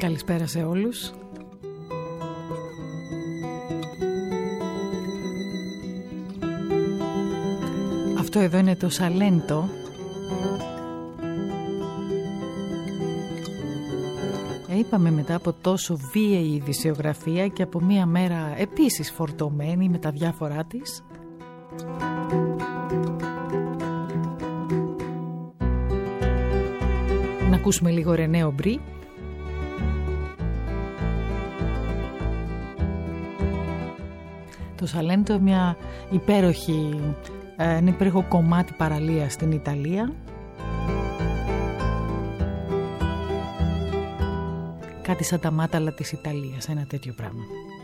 Καλησπέρα σε όλους. Αυτό εδώ είναι το Σαλέντο. Είπαμε μετά από τόσο βίαιη ειδησιογραφία και από μία μέρα επίσης φορτωμένη με τα διάφορά της, να ακούσουμε λίγο Ρενέ Ομπρί. Το Σαλέντο, μια ένα υπέροχο κομμάτι παραλίας στην Ιταλία. Κάτι σαν τα μάταλα της Ιταλίας, ένα τέτοιο πράγμα.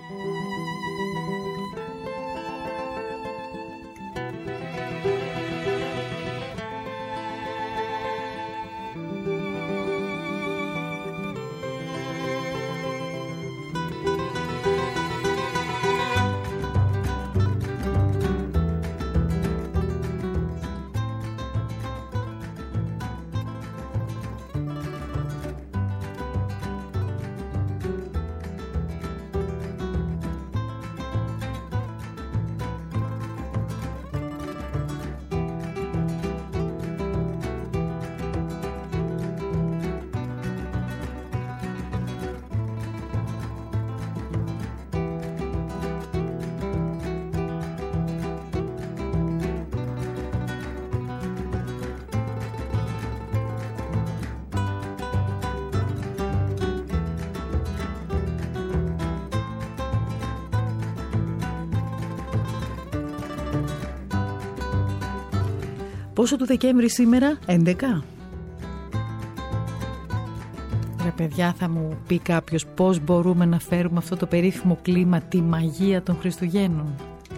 Πόσο του Δεκέμβρη σήμερα? 11. Ρε παιδιά, θα μου πει κάποιος πώς μπορούμε να φέρουμε αυτό το περίφημο κλίμα, τη μαγεία των Χριστουγέννων?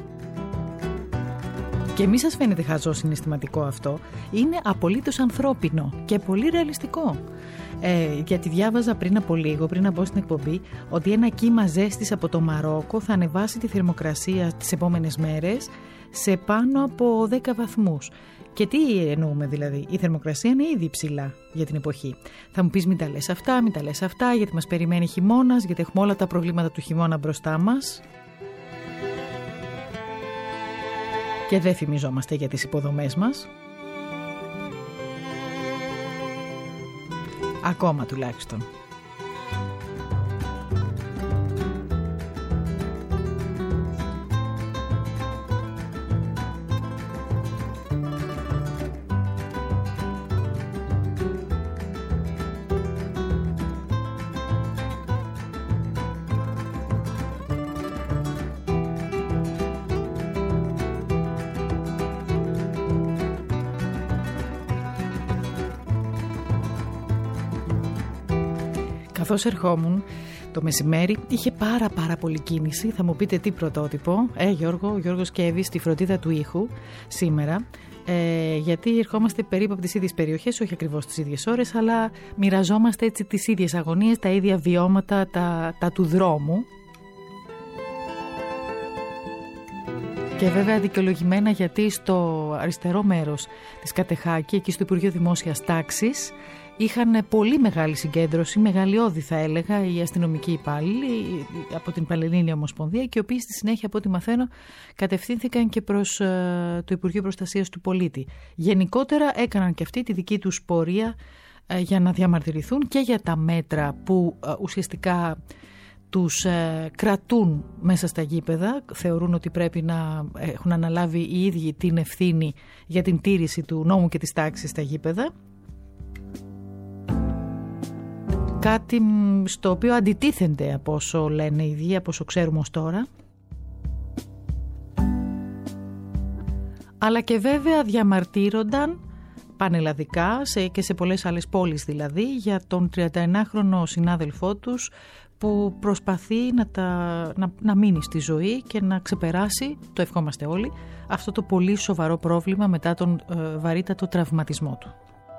Και μη σας φαίνεται χαζό συναισθηματικό αυτό? Είναι απολύτως ανθρώπινο και πολύ ρεαλιστικό. Γιατί διάβαζα πριν από λίγο, πριν να μπω στην εκπομπή, ότι ένα κύμα ζέστης από το Μαρόκο θα ανεβάσει τη θερμοκρασία τις επόμενες μέρες σε πάνω από 10 βαθμούς. Και τι εννοούμε δηλαδή? Η θερμοκρασία είναι ήδη ψηλά για την εποχή. Θα μου πεις μην τα λες αυτά, γιατί μας περιμένει χειμώνας, γιατί έχουμε όλα τα προβλήματα του χειμώνα μπροστά μας. Και δεν θυμιζόμαστε για τις υποδομές μας. Ακόμα τουλάχιστον. Καθώς ερχόμουν το μεσημέρι, είχε πάρα πολύ κίνηση. Θα μου πείτε τι πρωτότυπο? Ο Γιώργος Κέβης στη φροντίδα του ήχου σήμερα, γιατί ερχόμαστε περίπου από τις ίδιες περιοχές, όχι ακριβώς τις ίδιες ώρες, αλλά μοιραζόμαστε έτσι τις ίδιες αγωνίες, τα ίδια βιώματα, τα του δρόμου. Και βέβαια δικαιολογημένα, γιατί στο αριστερό μέρος της Κατεχάκη, εκεί στο Υπουργείο Δημόσιας Τάξης, είχαν πολύ μεγάλη συγκέντρωση, μεγαλειώδη θα έλεγα, οι αστυνομικοί υπάλληλοι από την Πανελλήνια Ομοσπονδία, και οι οποίοι στη συνέχεια, από ό,τι μαθαίνω, κατευθύνθηκαν και προς το Υπουργείο Προστασίας του Πολίτη. Γενικότερα έκαναν και αυτοί τη δική τους πορεία για να διαμαρτυρηθούν και για τα μέτρα που ουσιαστικά τους κρατούν μέσα στα γήπεδα. Θεωρούν ότι πρέπει να έχουν αναλάβει οι ίδιοι την ευθύνη για την τήρηση του νόμου και της τάξης στα γήπεδα. Κάτι στο οποίο αντιτίθενται από όσο λένε οι ίδιοι, από όσο ξέρουμε ως τώρα. Αλλά και βέβαια διαμαρτύρονταν πανελλαδικά και σε πολλές άλλες πόλεις δηλαδή, για τον 31χρονο συνάδελφό τους που προσπαθεί να μείνει στη ζωή και να ξεπεράσει, το ευχόμαστε όλοι, αυτό το πολύ σοβαρό πρόβλημα μετά τον βαρύτατο τραυματισμό του.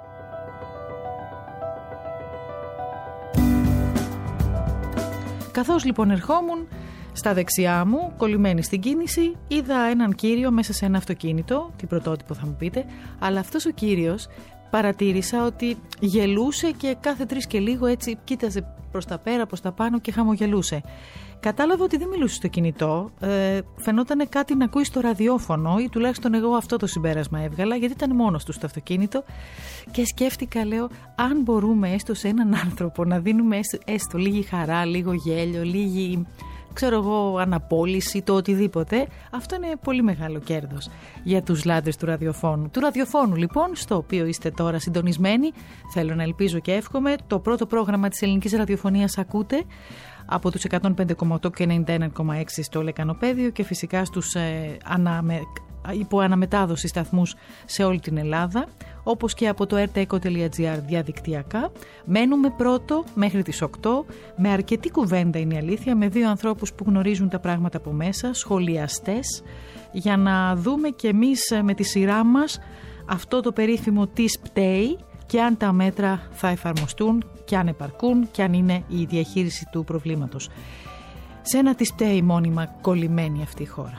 Καθώς λοιπόν ερχόμουν, στα δεξιά μου, κολλημένη στην κίνηση, είδα έναν κύριο μέσα σε ένα αυτοκίνητο, τι πρωτότυπο θα μου πείτε, αλλά αυτός ο κύριος παρατήρησα ότι γελούσε και κάθε 3 και λίγο έτσι κοίταζε προς τα πέρα, προς τα πάνω και χαμογελούσε. Κατάλαβα ότι δεν μιλούσε στο κινητό, φαινόταν κάτι να ακούει στο ραδιόφωνο, ή τουλάχιστον εγώ αυτό το συμπέρασμα έβγαλα, γιατί ήταν μόνος του στο αυτοκίνητο, και σκέφτηκα, λέω, αν μπορούμε έστω σε έναν άνθρωπο να δίνουμε έστω λίγη χαρά, λίγο γέλιο, λίγη, ξέρω εγώ, αναπόλυση, το οτιδήποτε, αυτό είναι πολύ μεγάλο κέρδος για τους λάτρες του ραδιοφώνου. Του ραδιοφώνου λοιπόν, στο οποίο είστε τώρα συντονισμένοι, θέλω να ελπίζω και εύχομαι, το πρώτο πρόγραμμα της ελληνικής ραδιοφωνίας ακούτε από τους 105,8 και 91,6 στο Λεκανοπέδιο και φυσικά στους υποαναμετάδοση σταθμούς σε όλη την Ελλάδα, όπως και από το rteco.gr διαδικτυακά. Μένουμε πρώτο μέχρι τις 8 με αρκετή κουβέντα, είναι η αλήθεια, με 2 ανθρώπους που γνωρίζουν τα πράγματα από μέσα, σχολιαστές, για να δούμε και εμείς με τη σειρά μας αυτό το περίφημο τι πταίει και αν τα μέτρα θα εφαρμοστούν και αν επαρκούν και αν είναι η διαχείριση του προβλήματος. Σε ένα τι πταίει μόνιμα κολλημένη αυτή η χώρα.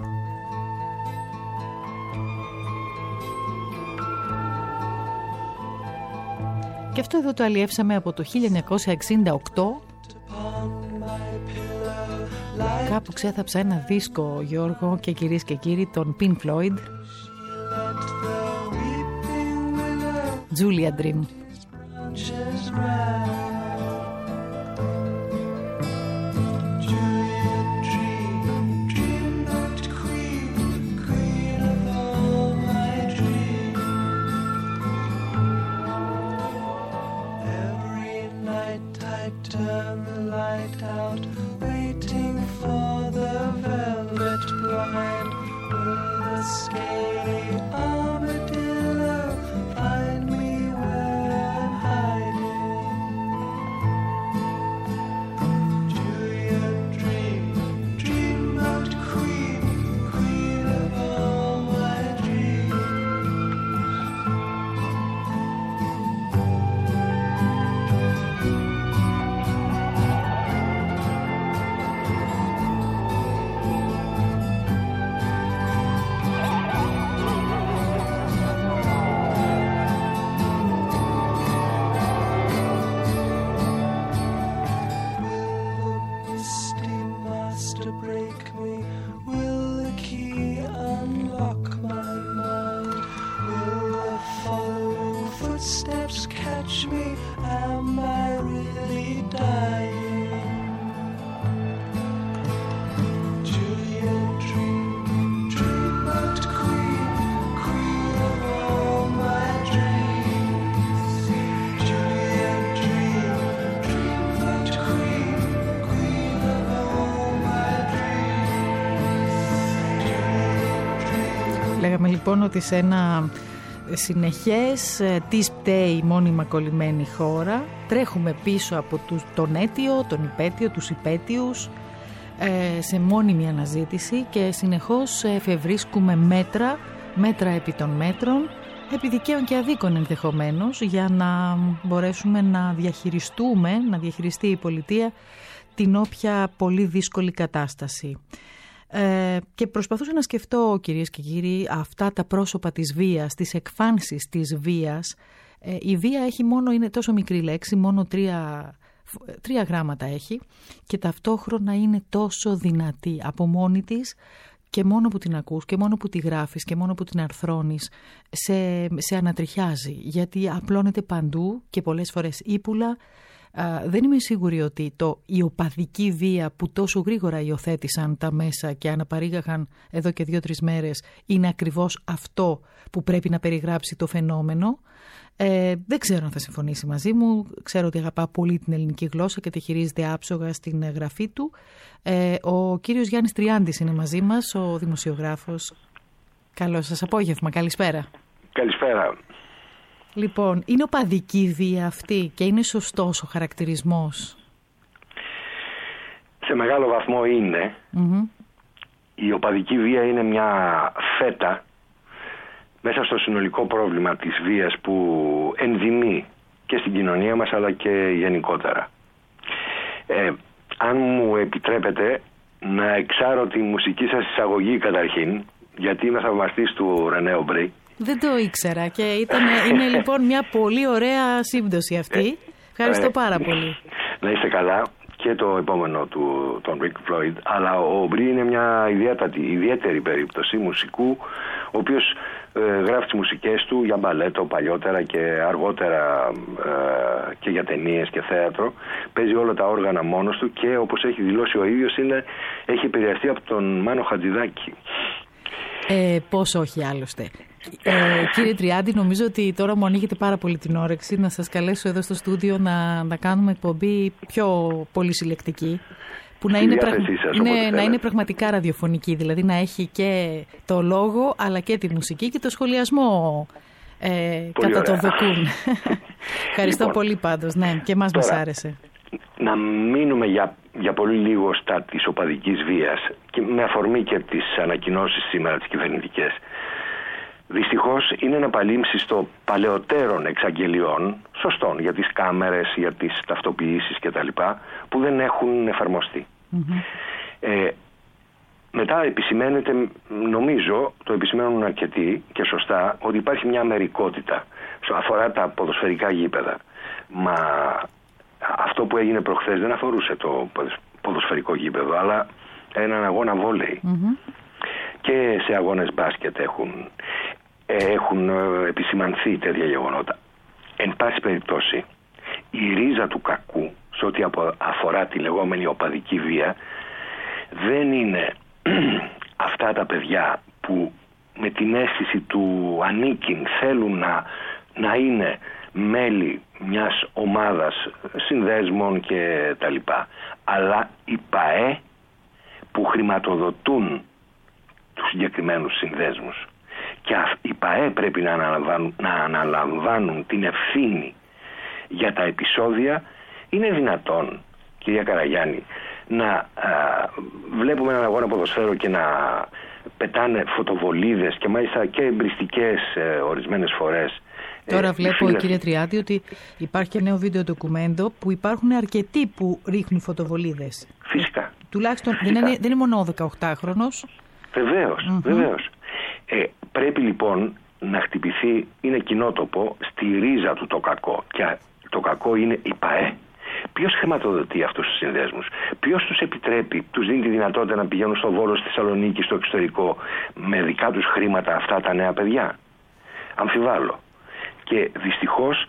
Και αυτό εδώ το αλλιεύσαμε από το 1968. Κάπου ξέθαψα ένα δίσκο, Γιώργο και κυρίες και κύριοι, τον Pink Floyd, Julia Dream. Turn the light out, waiting for the velvet blind. Will the scaly armadillo find me where I'm hiding? Julia, dream, dream about queen, queen of all my dreams. Λέγαμε λοιπόν ότι σε ένα συνεχές τι πταίει μόνιμα κολλημένη χώρα τρέχουμε πίσω από τον αίτιο, τον υπαίτιο, τους υπαίτιους, σε μόνιμη αναζήτηση και συνεχώς εφευρίσκουμε μέτρα επί των μέτρων, επί δικαίων και αδίκων ενδεχομένως, για να μπορέσουμε να διαχειριστεί η πολιτεία την όποια πολύ δύσκολη κατάσταση. Και προσπαθούσα να σκεφτώ, κυρίες και κύριοι, αυτά τα πρόσωπα της βίας, τις εκφάνσεις της βίας. Η βία είναι τόσο μικρή λέξη, μόνο 3 γράμματα έχει, και ταυτόχρονα είναι τόσο δυνατή από μόνη της, και μόνο που την ακούς και μόνο που τη γράφεις και μόνο που την αρθρώνεις σε ανατριχιάζει, γιατί απλώνεται παντού και πολλές φορές ύπουλα. Δεν είμαι σίγουρη ότι η οπαδική βία που τόσο γρήγορα υιοθέτησαν τα μέσα και αναπαρήγαγαν εδώ και 2-3 μέρες είναι ακριβώς αυτό που πρέπει να περιγράψει το φαινόμενο. Δεν ξέρω αν θα συμφωνήσει μαζί μου. Ξέρω ότι αγαπά πολύ την ελληνική γλώσσα και τη χειρίζεται άψογα στην γραφή του. Ο κύριος Γιάννης Τριάντης είναι μαζί μας, ο δημοσιογράφος. Καλό σας απόγευμα, καλησπέρα. Καλησπέρα. Λοιπόν, είναι οπαδική βία αυτή και είναι σωστός ο χαρακτηρισμός? Σε μεγάλο βαθμό είναι. Η οπαδική βία είναι μια φέτα μέσα στο συνολικό πρόβλημα της βίας που ενδυμεί και στην κοινωνία μας αλλά και γενικότερα. Αν μου επιτρέπετε να εξάρω τη μουσική σας εισαγωγή καταρχήν, γιατί είμαι θαυμαστής του Ρενέ Ομπρέ Δεν το ήξερα και είναι λοιπόν μια πολύ ωραία σύμπτωση αυτή. Ευχαριστώ πάρα πολύ. Να είστε καλά. Και το επόμενο τον Rick Floyd, αλλά ο Μπρι είναι μια ιδιαίτερη περίπτωση μουσικού, ο οποίος γράφει τις μουσικές του για μπαλέτο παλιότερα και αργότερα και για ταινίες και θέατρο. Παίζει όλα τα όργανα μόνος του και, όπως έχει δηλώσει ο ίδιος, έχει επηρεαστεί από τον Μάνο Χατζηδάκη. Πώς όχι άλλωστε. Κύριε Τριάντη, νομίζω ότι τώρα μου ανοίγετε πάρα πολύ την όρεξη να σας καλέσω εδώ στο στούντιο να κάνουμε εκπομπή πιο πολυσυλλεκτική, που να είναι πραγματικά ραδιοφωνική, δηλαδή να έχει και το λόγο αλλά και τη μουσική και το σχολιασμό κατά το δοκούν. Ευχαριστώ λοιπόν πολύ πάντως, ναι, και μας άρεσε. Να μείνουμε για πολύ λίγο στα της οπαδικής βίας και με αφορμή και τις ανακοινώσεις σήμερα τις κυβερνητικές. Δυστυχώς είναι ένα παλήμψη στο παλαιότερων εξαγγελιών, σωστών, για τις κάμερες, για τις ταυτοποιήσεις κτλ, που δεν έχουν εφαρμοστεί. Μετά επισημαίνεται, νομίζω, το επισημαίνουν αρκετοί και σωστά, ότι υπάρχει μια αμερικότητα. Αφορά τα ποδοσφαιρικά γήπεδα. Μα αυτό που έγινε προχθές δεν αφορούσε το ποδοσφαιρικό γήπεδο, αλλά έναν αγώνα βόλεϊ. Και σε αγώνες μπάσκετ έχουν επισημανθεί τέτοια γεγονότα. Εν πάση περιπτώσει, η ρίζα του κακού σε ό,τι αφορά τη λεγόμενη οπαδική βία δεν είναι αυτά τα παιδιά που με την αίσθηση του ανήκειν θέλουν να είναι μέλη μιας ομάδας, συνδέσμων και τα λοιπά, αλλά οι ΠΑΕ που χρηματοδοτούν τους συγκεκριμένους συνδέσμους. Και οι ΠΑΕ πρέπει να αναλαμβάνουν την ευθύνη για τα επεισόδια. Είναι δυνατόν, κυρία Καραγιάννη, να βλέπουμε έναν αγώνα ποδοσφαίρου και να πετάνε φωτοβολίδες και μάλιστα και εμπριστικές ορισμένες φορές? Τώρα βλέπω, κύριε Τριάντη, ότι υπάρχει και νέο βίντεο ντοκουμέντο που υπάρχουν αρκετοί που ρίχνουν φωτοβολίδες. Φυσικά. Τουλάχιστον φυσικά. Δεν είναι μόνο ο 18χρονος. Βεβαίως. Πρέπει λοιπόν να χτυπηθεί, είναι κοινότοπο, στη ρίζα του το κακό. Και το κακό είναι η ΠΑΕ. Ποιος χρηματοδοτεί αυτούς τους συνδέσμους? Ποιος τους επιτρέπει, τους δίνει τη δυνατότητα να πηγαίνουν στο Βόλο, στη Θεσσαλονίκη, στο εξωτερικό με δικά τους χρήματα αυτά τα νέα παιδιά? Αμφιβάλλω. Και δυστυχώς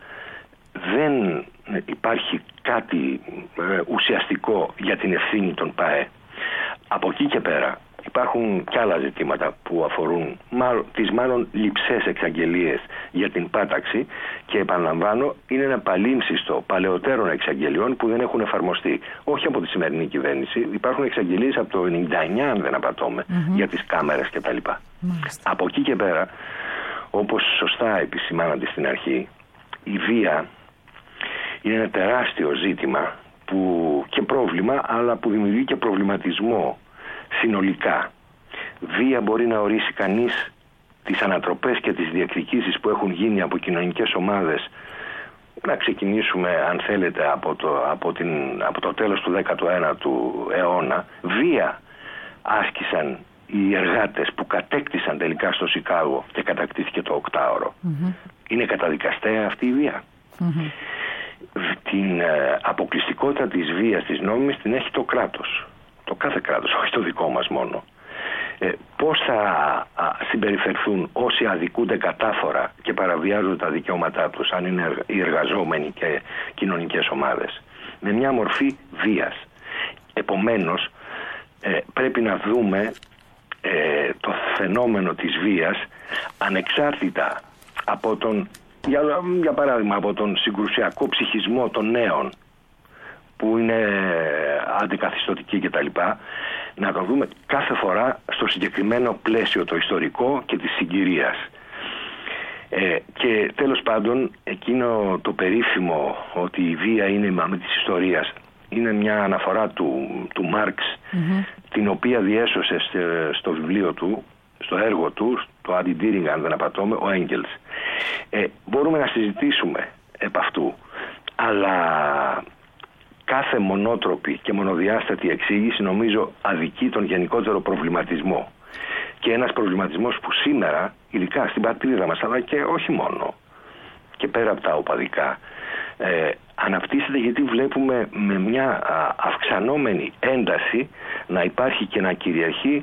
δεν υπάρχει κάτι ουσιαστικό για την ευθύνη των ΠΑΕ. Από εκεί και πέρα υπάρχουν και άλλα ζητήματα που αφορούν τις μάλλον λειψές εξαγγελίες για την πάταξη, και επαναλαμβάνω, είναι ένα παλήμψιστο παλαιότερων εξαγγελιών που δεν έχουν εφαρμοστεί. Όχι από τη σημερινή κυβέρνηση, υπάρχουν εξαγγελίες από το 1999, αν δεν απατώμε, για τις κάμερες κτλ. Από εκεί και πέρα, όπως σωστά επισημάνατε στην αρχή, η βία είναι ένα τεράστιο ζήτημα και πρόβλημα, αλλά που δημιουργεί και προβληματισμό συνολικά. Βία μπορεί να ορίσει κανείς τις ανατροπές και τις διεκδικήσεις που έχουν γίνει από κοινωνικές ομάδες. Να ξεκινήσουμε, αν θέλετε, από το τέλος του 19ου αιώνα. Βία άσκησαν οι εργάτες που κατέκτησαν τελικά στο Σικάγο και κατακτήθηκε το 8ωρο. Είναι καταδικαστέα αυτή η βία? Την αποκλειστικότητα της βίας, της νόμιμης, την έχει το κράτος. Το κάθε κράτος, όχι το δικό μας μόνο. Πώς θα συμπεριφερθούν όσοι αδικούνται κατάφορα και παραβιάζουν τα δικαιώματά τους, αν είναι οι εργαζόμενοι και κοινωνικές ομάδες? Με μια μορφή βίας. Επομένως, πρέπει να δούμε το φαινόμενο της βίας ανεξάρτητα από για παράδειγμα, από τον συγκρουσιακό ψυχισμό των νέων, που είναι αντικαθιστωτικοί κτλ. Να το δούμε κάθε φορά στο συγκεκριμένο πλαίσιο, το ιστορικό και της συγκυρίας. Και τέλος πάντων, εκείνο το περίφημο ότι η βία είναι η μαμή της ιστορίας, είναι μια αναφορά του Μάρξ, την οποία διέσωσε στο βιβλίο του, στο έργο του, το Αντιντήριγκ, αν δεν απατώμε, ο Έγγελς. Μπορούμε να συζητήσουμε επ' αυτού, αλλά κάθε μονότροπη και μονοδιάστατη εξήγηση νομίζω αδικεί τον γενικότερο προβληματισμό. Και και ένας προβληματισμός που σήμερα, ειδικά στην πατρίδα μας, αλλά και όχι μόνο, και πέρα από τα οπαδικά, αναπτύσσεται, γιατί βλέπουμε με μια αυξανόμενη ένταση να υπάρχει και να κυριαρχεί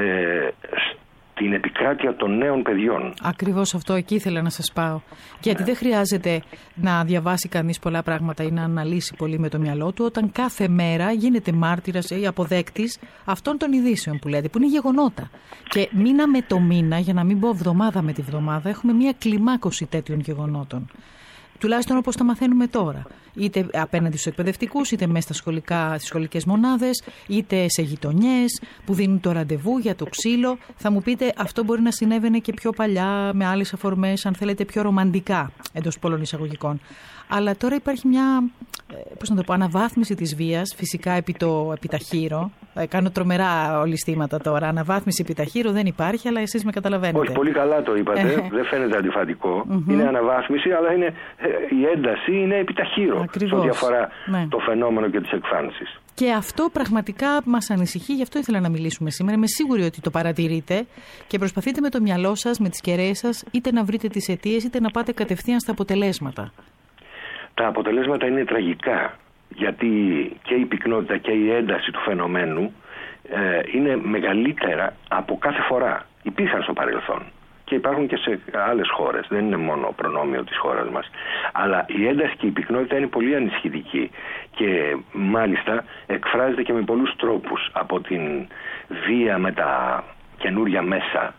την επικράτεια των νέων παιδιών. Ακριβώς αυτό, εκεί ήθελα να σας πάω. Γιατί δεν χρειάζεται να διαβάσει κανείς πολλά πράγματα ή να αναλύσει πολύ με το μυαλό του, όταν κάθε μέρα γίνεται μάρτυρας ή αποδέκτης αυτών των ειδήσεων που λέτε, που είναι γεγονότα. Και μήνα με το μήνα, για να μην πω εβδομάδα με τη βδομάδα, έχουμε μια κλιμάκωση τέτοιων γεγονότων. Τουλάχιστον όπως τα μαθαίνουμε τώρα. Είτε απέναντι στους εκπαιδευτικούς, είτε μέσα στις σχολικές μονάδες, είτε σε γειτονιές που δίνουν το ραντεβού για το ξύλο. Θα μου πείτε, αυτό μπορεί να συνέβαινε και πιο παλιά, με άλλες αφορμές, αν θέλετε, πιο ρομαντικά, εντός πολλών εισαγωγικών. Αλλά τώρα υπάρχει μια, αναβάθμιση της βίας, φυσικά επί τα χείρο. Κάνω τρομερά ολιστήματα τώρα. Αναβάθμιση επί τα χείρο δεν υπάρχει, αλλά εσείς με καταλαβαίνετε. Όχι, πολύ καλά το είπατε. Δεν φαίνεται αντιφατικό. Είναι αναβάθμιση, αλλά η ένταση είναι επί τα χείρο. Σε ό,τι αφορά το φαινόμενο και τις εκφάνσεις. Και αυτό πραγματικά μας ανησυχεί, γι' αυτό ήθελα να μιλήσουμε σήμερα. Είμαι σίγουρη ότι το παρατηρείτε και προσπαθείτε με το μυαλό σας, με τις κεραίες σας, είτε να βρείτε τις αιτίες, είτε να πάτε κατευθείαν στα αποτελέσματα. Τα αποτελέσματα είναι τραγικά, γιατί και η πυκνότητα και η ένταση του φαινομένου είναι μεγαλύτερα από κάθε φορά. Υπήρχαν στο παρελθόν και υπάρχουν και σε άλλες χώρες, δεν είναι μόνο προνόμιο της χώρας μας. Αλλά η ένταση και η πυκνότητα είναι πολύ ανησυχητική και μάλιστα εκφράζεται και με πολλούς τρόπους, από την βία με τα καινούρια μέσα.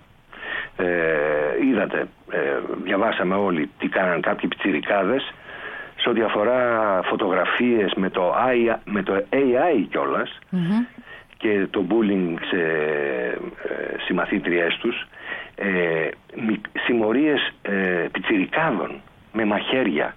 Είδατε, διαβάσαμε όλοι τι κάναν κάποιοι πιτσιρικάδες σε ό,τι αφορά φωτογραφίες με το AI κιόλας, και το bullying σε συμμαθήτριές τους, συμμορίες πιτσιρικάδων με μαχαίρια.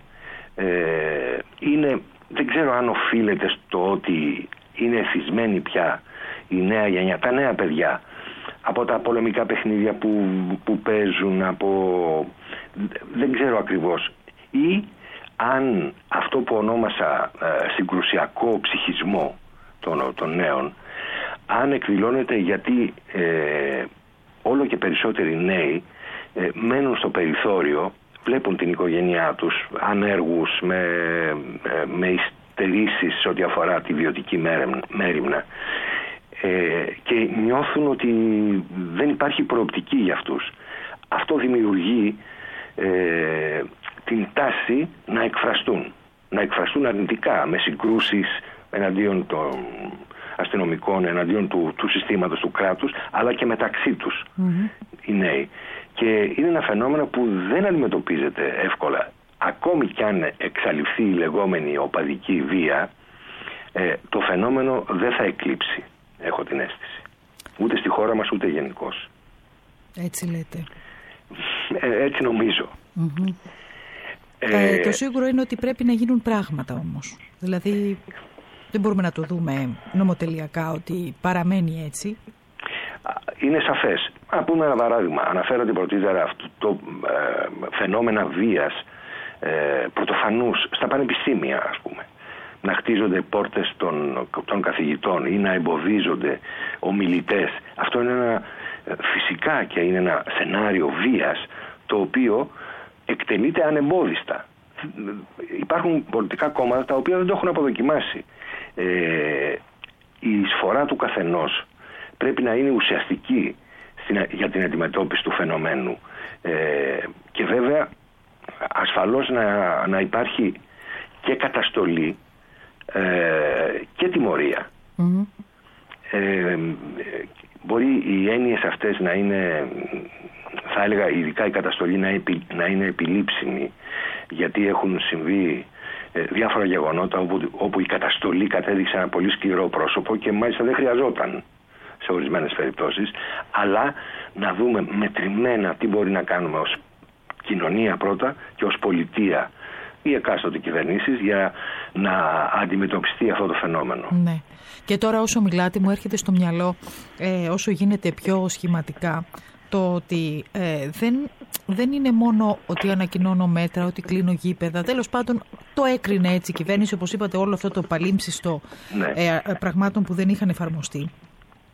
Δεν ξέρω αν οφείλεται στο ότι είναι εθισμένοι πια η νέα γενιά, τα νέα παιδιά, από τα πολεμικά παιχνίδια που παίζουν, δεν ξέρω ακριβώς, ή αν αυτό που ονόμασα συγκρουσιακό ψυχισμό των νέων, αν εκδηλώνεται γιατί όλο και περισσότεροι νέοι μένουν στο περιθώριο, βλέπουν την οικογένειά τους ανέργους, με υστερήσεις σε ό,τι αφορά τη βιωτική μέριμνα, και νιώθουν ότι δεν υπάρχει προοπτική για αυτούς. Αυτό δημιουργεί την τάση να εκφραστούν αρνητικά, με συγκρούσεις εναντίον των αστυνομικών, εναντίον του συστήματος του κράτους, αλλά και μεταξύ τους οι νέοι. Και είναι ένα φαινόμενο που δεν αντιμετωπίζεται εύκολα. Ακόμη κι αν εξαλειφθεί η λεγόμενη οπαδική βία, το φαινόμενο δεν θα εκλείψει, έχω την αίσθηση. Ούτε στη χώρα μας, ούτε γενικώς. Έτσι λέτε. Έτσι νομίζω. Το σίγουρο είναι ότι πρέπει να γίνουν πράγματα όμως. Δηλαδή δεν μπορούμε να το δούμε νομοτελειακά ότι παραμένει έτσι. Είναι σαφές. Να πούμε ένα παράδειγμα. Αναφέρατε πρωτήτερα αυτό το φαινόμενα βίας πρωτοφανούς στα πανεπιστήμια, ας πούμε. Να χτίζονται πόρτες των καθηγητών ή να εμποδίζονται ομιλητές. Αυτό είναι φυσικά και είναι ένα σενάριο βίας, το οποίο εκτελείται ανεμπόδιστα. Υπάρχουν πολιτικά κόμματα τα οποία δεν το έχουν αποδοκιμάσει. Η εισφορά του καθενός πρέπει να είναι ουσιαστική για την αντιμετώπιση του φαινομένου, και βέβαια ασφαλώς να υπάρχει και καταστολή και τιμωρία. Μπορεί οι έννοιες αυτές να είναι, θα έλεγα ειδικά η καταστολή να είναι επιλήψιμη, γιατί έχουν συμβεί διάφορα γεγονότα όπου η καταστολή κατέδειξε ένα πολύ σκληρό πρόσωπο και μάλιστα δεν χρειαζόταν σε ορισμένες περιπτώσεις, αλλά να δούμε μετρημένα τι μπορεί να κάνουμε ως κοινωνία πρώτα και ως πολιτεία ή εκάστοτε κυβερνήσεις για να αντιμετωπιστεί αυτό το φαινόμενο. Ναι. Και τώρα όσο μιλάτε μου έρχεται στο μυαλό, όσο γίνεται πιο σχηματικά, το ότι δεν είναι μόνο ότι ανακοινώνω μέτρα, ότι κλείνω γήπεδα. Τέλος πάντων το έκρινε έτσι η κυβέρνηση, όπως είπατε, όλο αυτό το παλίμψιστο πραγμάτων που δεν είχαν εφαρμοστεί.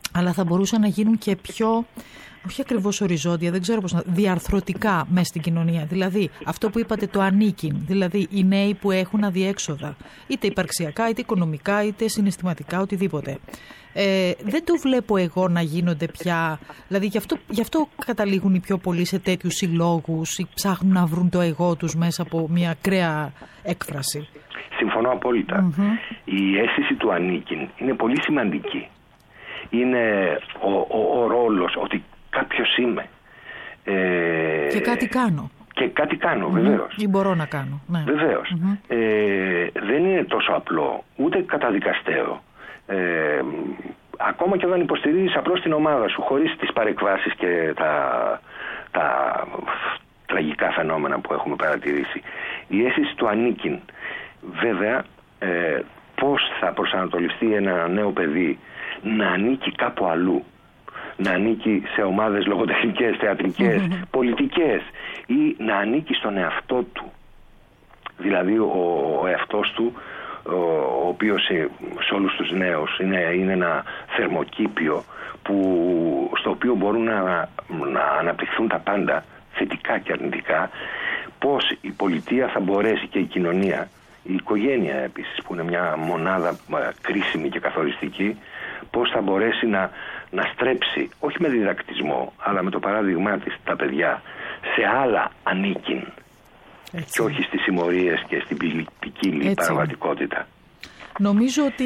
αλλά θα μπορούσαν να γίνουν και πιο, όχι ακριβώς οριζόντια, δεν ξέρω πώς να, διαρθρωτικά μέσα στην κοινωνία. Δηλαδή, αυτό που είπατε, το ανήκειν, δηλαδή οι νέοι που έχουν αδιέξοδα, είτε υπαρξιακά, είτε οικονομικά, είτε συναισθηματικά, οτιδήποτε. Δεν το βλέπω εγώ να γίνονται πια, δηλαδή γι' αυτό καταλήγουν οι πιο πολλοί σε τέτοιους συλλόγους ή ψάχνουν να βρουν το εγώ τους μέσα από μια ακραία έκφραση. Συμφωνώ απόλυτα. Η αίσθηση του ανήκειν είναι πολύ σημαντική. Είναι ο ρόλος ότι κάποιος είμαι. Και κάτι κάνω. Και κάτι κάνω, βεβαίως. Ή μπορώ να κάνω. Ναι. Βεβαίως. Δεν είναι τόσο απλό, ούτε καταδικαστέο. Ακόμα και όταν υποστηρίζεις απλώς την ομάδα σου, χωρίς τις παρεκβάσεις και τα τραγικά φαινόμενα που έχουμε παρατηρήσει. Η αίσθηση του ανήκειν, βέβαια, πώς θα προσανατολιστεί ένα νέο παιδί να ανήκει κάπου αλλού, να ανήκει σε ομάδες λογοτεχνικές, θεατρικές, πολιτικές, ή να ανήκει στον εαυτό του. Δηλαδή ο εαυτός του, ο οποίος σε όλους τους νέους είναι ένα θερμοκήπιο στο οποίο μπορούν να αναπτυχθούν τα πάντα, θετικά και αρνητικά. Πώς η πολιτεία θα μπορέσει, και η κοινωνία, η οικογένεια επίσης που είναι μια μονάδα κρίσιμη και καθοριστική, πώς θα μπορέσει να στρέψει, όχι με διδακτισμό, αλλά με το παράδειγμά της, τα παιδιά σε άλλα ανήκειν. Έτσι. Και όχι στις συμμορίες και στην ποικίλη παραγωγικότητα. Νομίζω ότι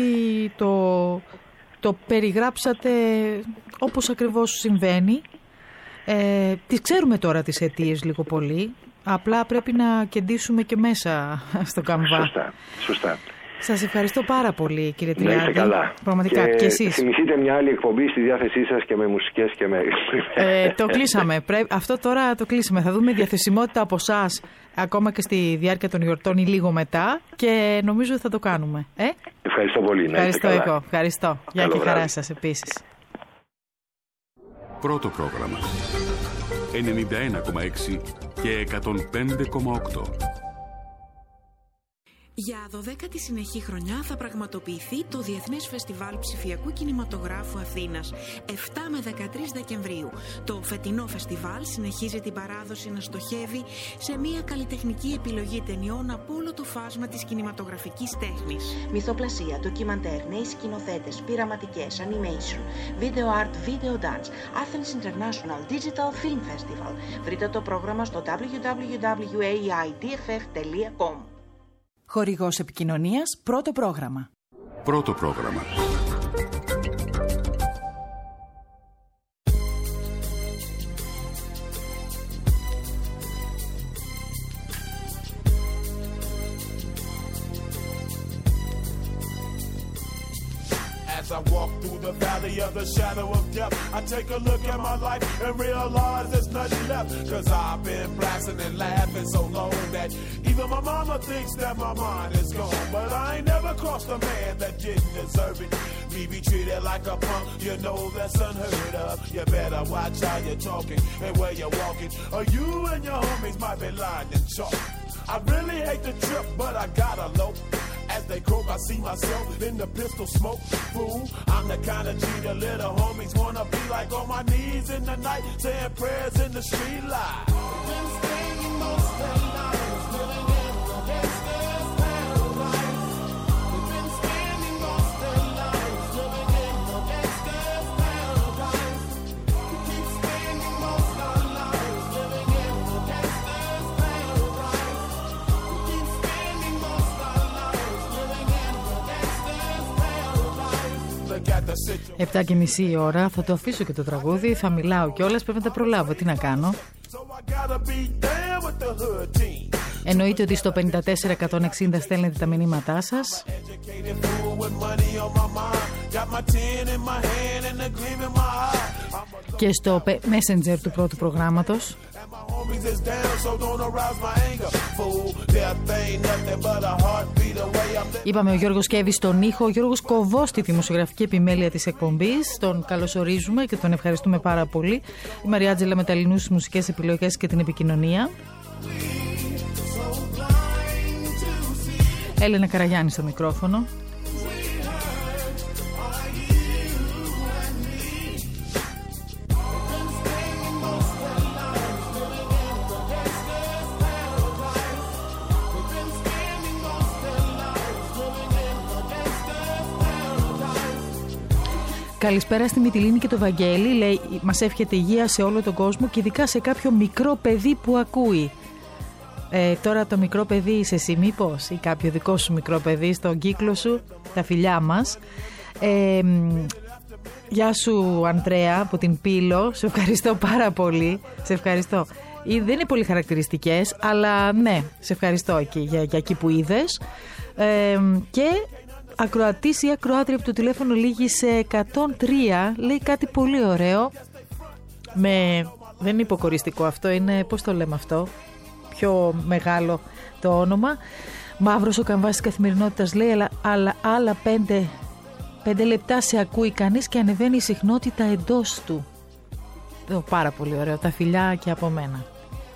το περιγράψατε όπως ακριβώς συμβαίνει. Τις ξέρουμε τώρα τις αιτίες λίγο πολύ. Απλά πρέπει να κεντήσουμε και μέσα στο καμβά. Σωστά. Σας ευχαριστώ πάρα πολύ, κύριε Τριάντη. Να είστε καλά. Πραγματικά και εσείς. Θυμηθείτε μια άλλη εκπομπή στη διάθεσή σας και με μουσικές και με... Το κλείσαμε. Αυτό τώρα το κλείσαμε. Θα δούμε διαθεσιμότητα από εσάς ακόμα και στη διάρκεια των γιορτών ή λίγο μετά και νομίζω ότι θα το κάνουμε. Ευχαριστώ πολύ. Ευχαριστώ εγώ. Ευχαριστώ. Γεια και χαρά σας επίσης. Πρώτο πρόγραμμα 91,6 και 105,8. Για 12η συνεχή χρονιά θα πραγματοποιηθεί το Διεθνές Φεστιβάλ Ψηφιακού Κινηματογράφου Αθήνας 7 με 13 Δεκεμβρίου. Το φετινό φεστιβάλ συνεχίζει την παράδοση να στοχεύει σε μια καλλιτεχνική επιλογή ταινιών από όλο το φάσμα της κινηματογραφικής τέχνης. Μυθοπλασία, ντοκιμαντέρ, νέοι σκηνοθέτες, πειραματικές, animation, video art, video dance, Athens International Digital Film Festival. Βρείτε το πρόγραμμα στο www.aidff.com. Χορηγός επικοινωνίας, πρώτο πρόγραμμα. Πρώτο πρόγραμμα. As I walk through the valley of the shadow of death, I take a look at my life and realize there's nothing left. Cause I've been blasting and laughing so long that even my mama thinks that my mind is gone. But I ain't never crossed a man that didn't deserve it. Me be treated like a punk, you know that's unheard of. You better watch how you're talking and where you're walking, or you and your homies might be lying in chalk. I really hate the trip, but I gotta low. As they croak, I see myself in the pistol smoke. Fool, I'm the kind of G the little homies wanna be like, on my knees in the night, saying prayers in the street light. Been staying most of the night, living in the gangster's paradise. We've been spending most of the night, living in the gangster's paradise. We keep spending most of the night, living in the gangster's paradise. We keep spending most of the night. 7:30 η ώρα, θα το αφήσω και το τραγούδι, θα μιλάω κιόλας, πρέπει να τα προλάβω, τι να κάνω. Εννοείται ότι στο 54-160 στέλνετε τα μηνύματά σας. Και στο Messenger του πρώτου προγράμματος. Είπαμε ο Γιώργος Κέβης στον ήχο, ο Γιώργος Κοβός στη δημοσιογραφική επιμέλεια της εκπομπής. Τον καλωσορίζουμε και τον ευχαριστούμε πάρα πολύ. Η Μαριάτζελα με τα Ελληνούς στις μουσικές επιλογές και την επικοινωνία. Έλενα Καραγιάννη στο μικρόφωνο. Καλησπέρα στη Μυτιλίνη και το Βαγγέλη. Λέει, μας εύχεται υγεία σε όλο τον κόσμο και ειδικά σε κάποιο μικρό παιδί που ακούει. Τώρα το μικρό παιδί είσαι εσύ μήπως, ή κάποιο δικό σου μικρό παιδί στον κύκλο σου, τα φιλιά μας. Γεια σου Αντρέα από την Πύλο, σε ευχαριστώ πάρα πολύ. Σε ευχαριστώ. Δεν είναι πολύ χαρακτηριστικές, αλλά ναι, σε ευχαριστώ για εκεί που είδες. Και ακροατής ή ακροάτρια από το τηλέφωνο λίγη σε 103 λέει κάτι πολύ ωραίο. Δεν είναι υποκοριστικό αυτό, είναι, πώς το λέμε αυτό, πιο μεγάλο το όνομα. Μαύρος ο καμβάς της καθημερινότητας λέει, αλλά άλλα 5 λεπτά σε ακούει κανείς και ανεβαίνει η συχνότητα εντός του. Πάρα πολύ ωραίο, τα φιλιά και από μένα.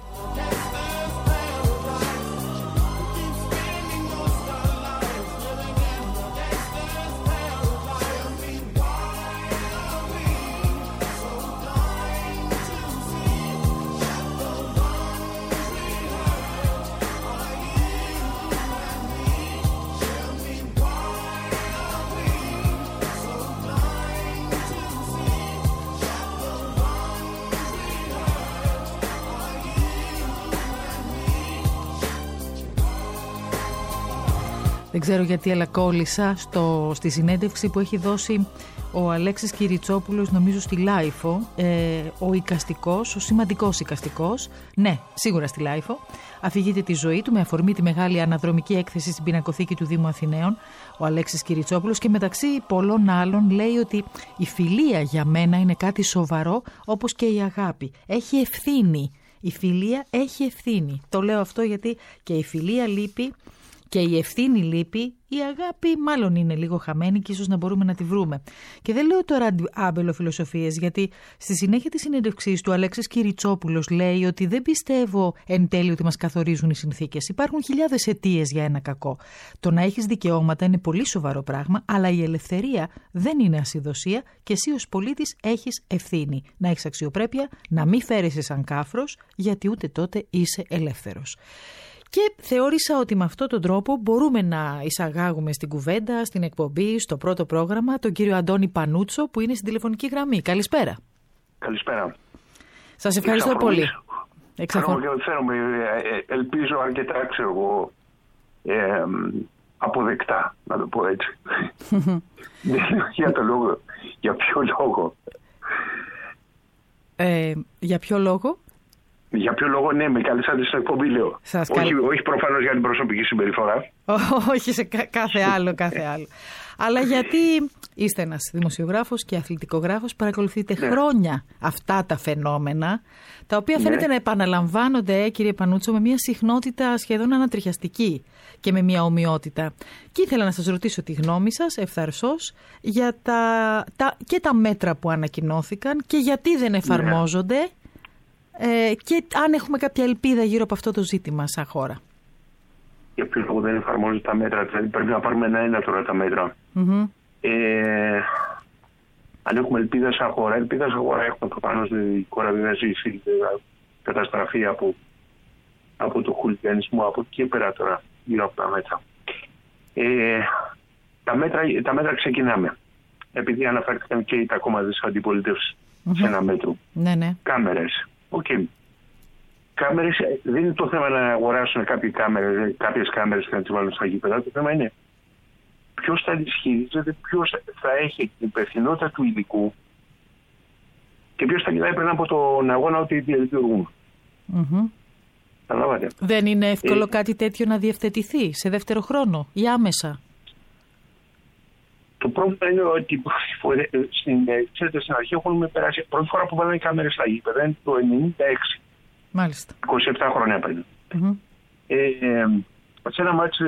Δεν ξέρω γιατί, αλλά κόλλησα στη συνέντευξη που έχει δώσει ο Αλέξης Κυριτσόπουλος, νομίζω στη Λάιφο, ο εικαστικός, ο σημαντικός εικαστικός, ναι, σίγουρα στη Λάιφο, αφηγείται τη ζωή του με αφορμή τη μεγάλη αναδρομική έκθεση στην πινακοθήκη του Δήμου Αθηναίων, ο Αλέξης Κυριτσόπουλος, και μεταξύ πολλών άλλων λέει ότι η φιλία για μένα είναι κάτι σοβαρό, όπως και η αγάπη. Έχει ευθύνη. Η φιλία έχει ευθύνη. Το λέω αυτό γιατί και η φιλία λείπει και η ευθύνη λείπει, η αγάπη μάλλον είναι λίγο χαμένη και ίσως να μπορούμε να τη βρούμε. Και δεν λέω τώρα άμπελοφιλοσοφίες, γιατί στη συνέχεια της συνέντευξής του Αλέξης Κυριτσόπουλος λέει ότι δεν πιστεύω εν τέλει ότι μας καθορίζουν οι συνθήκες. Υπάρχουν χιλιάδες αιτίες για ένα κακό. Το να έχεις δικαιώματα είναι πολύ σοβαρό πράγμα, αλλά η ελευθερία δεν είναι ασυδοσία και εσύ ως πολίτης έχεις ευθύνη. Να έχεις αξιοπρέπεια, να μην φέρεσαι σαν κάφρος, γιατί ούτε τότε είσαι ελεύθερος. Και θεώρησα ότι με αυτόν τον τρόπο μπορούμε να εισαγάγουμε στην κουβέντα, στην εκπομπή, στο πρώτο πρόγραμμα, τον κύριο Αντώνη Πανούτσο που είναι στην τηλεφωνική γραμμή. Καλησπέρα. Καλησπέρα. Σας ευχαριστώ πολύ. Ελπίζω αρκετά, ξέρω εγώ, αποδεκτά, να το πω έτσι. Για ποιο λόγο. Για ποιο λόγο? Για ποιο λόγο, ναι, με καλέσατε στην εκπομπή, λέω. Όχι προφανώς για την προσωπική συμπεριφορά. Όχι, σε κάθε άλλο. Αλλά γιατί είστε ένας δημοσιογράφος και αθλητικογράφος, παρακολουθείτε χρόνια αυτά τα φαινόμενα, τα οποία φαίνεται να επαναλαμβάνονται, κύριε Πανούτσο, με μια συχνότητα σχεδόν ανατριχιαστική και με μια ομοιότητα. Και ήθελα να σας ρωτήσω τη γνώμη σας, ευθαρσώς, για και τα μέτρα που ανακοινώθηκαν και γιατί δεν εφαρμόζονται. Και αν έχουμε κάποια ελπίδα γύρω από αυτό το ζήτημα σαν χώρα. Για ποιο λόγο δεν εφαρμόζουν τα μέτρα, δηλαδή πρέπει να πάρουμε ένα τώρα τα μέτρα. Αν έχουμε ελπίδα σαν χώρα, έχουμε προφανώς η χώρα δεν έχει καταστραφεί από το χουλιγανισμό, από εκεί πέρα τώρα γύρω από τα μέτρα. Τα μέτρα ξεκινάμε. Επειδή αναφέρθηκαν και τα κόμματα της αντιπολίτευσης σε ένα μέτρο. Ναι. Κάμερες. Κάμερες, δεν είναι το θέμα να αγοράσουν κάποιες κάμερες και να τις βάλουν στα γήπεδα. Το θέμα είναι ποιος θα τις χειρίζεται, ποιος θα έχει την υπευθυνότητα του υλικού και ποιος θα κοιτάει πριν από τον αγώνα ότι διαλειτουργούν. Δεν είναι εύκολο κάτι τέτοιο να διευθετηθεί σε δεύτερο χρόνο ή άμεσα? Το πρόβλημα είναι ότι στην αρχή έχουμε περάσει. Πρώτη φορά που βάλανε κάμερες στα γήπεδα είναι το 1996. Μάλιστα. 27 χρόνια πριν. Σε ένα μάτς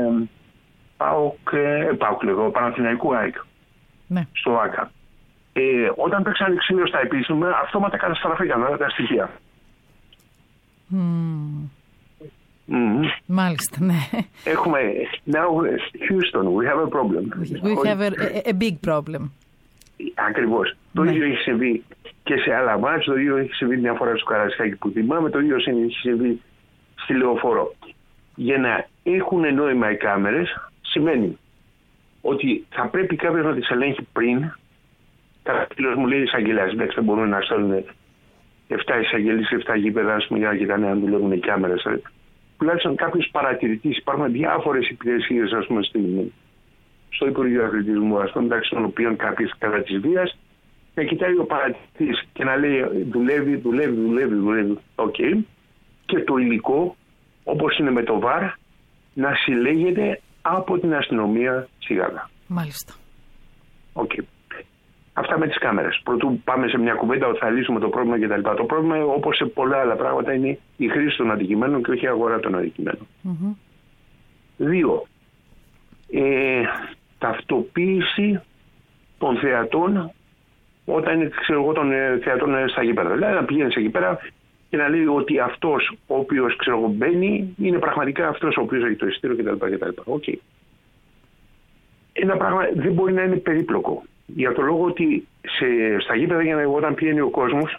Παναθηναϊκού ΑΕΚ. Ναι. Στο ΆΚΑ. Όταν παίξαν ξύλο στα επίσημα, αυτόματα καταστραφήκαν τα στοιχεία. Μάλιστα, ναι. Έχουμε now Houston, we have a problem. We have a big problem. Ακριβώς. Το ίδιο έχει συμβεί και σε άλλα μάτς, το ίδιο έχει συμβεί μια φορά στο Καραϊσκάκι που θυμάμαι, το ίδιο έχει συμβεί στη Λεωφόρο. Για να έχουν νόημα οι κάμερες σημαίνει ότι θα πρέπει κάποιος να τις ελέγχει πριν Κάποιος μου λέει εισαγγελέας. Εντάξει, δεν μπορούν να στέλνουν 7 εισαγγελείς σε 7 γήπεδα, ας πούμε, για να κοιτάνε αν δουλεύουν οι κάμερες. Τουλάχιστον κάποιος παρατηρητής. Υπάρχουν διάφορες υπηρεσίες, ας πούμε, στο Υπουργείο Αθλητισμού, ας πούμε, μεταξύ των οποίων κάποιες κατά της βίας, να κοιτάει ο παρατηρητής και να λέει δουλεύει. Οκ. Και το υλικό, όπως είναι με το ΒΑΡ, να συλλέγεται από την αστυνομία στη Γάζα. Μάλιστα. Οκ. Αυτά με τις κάμερες. Πρωτού πάμε σε μια κουβέντα ότι θα λύσουμε το πρόβλημα κτλ. Το πρόβλημα, όπως σε πολλά άλλα πράγματα, είναι η χρήση των αντικειμένων και όχι η αγορά των αντικειμένων. 2. Ταυτοποίηση των θεατών όταν είναι, ξέρω εγώ, των θεατών στα γήπεδα. Δηλαδή να πηγαίνεις εκεί πέρα και να λέει ότι αυτός ο οποίος, ξέρω εγώ, μπαίνει είναι πραγματικά αυτός ο οποίος έχει το εισιτήριο κτλ. Okay. Ένα πράγμα δεν μπορεί να είναι περίπλοκο. Για το λόγο ότι στα γήπεδα, όταν πηγαίνει ο κόσμος,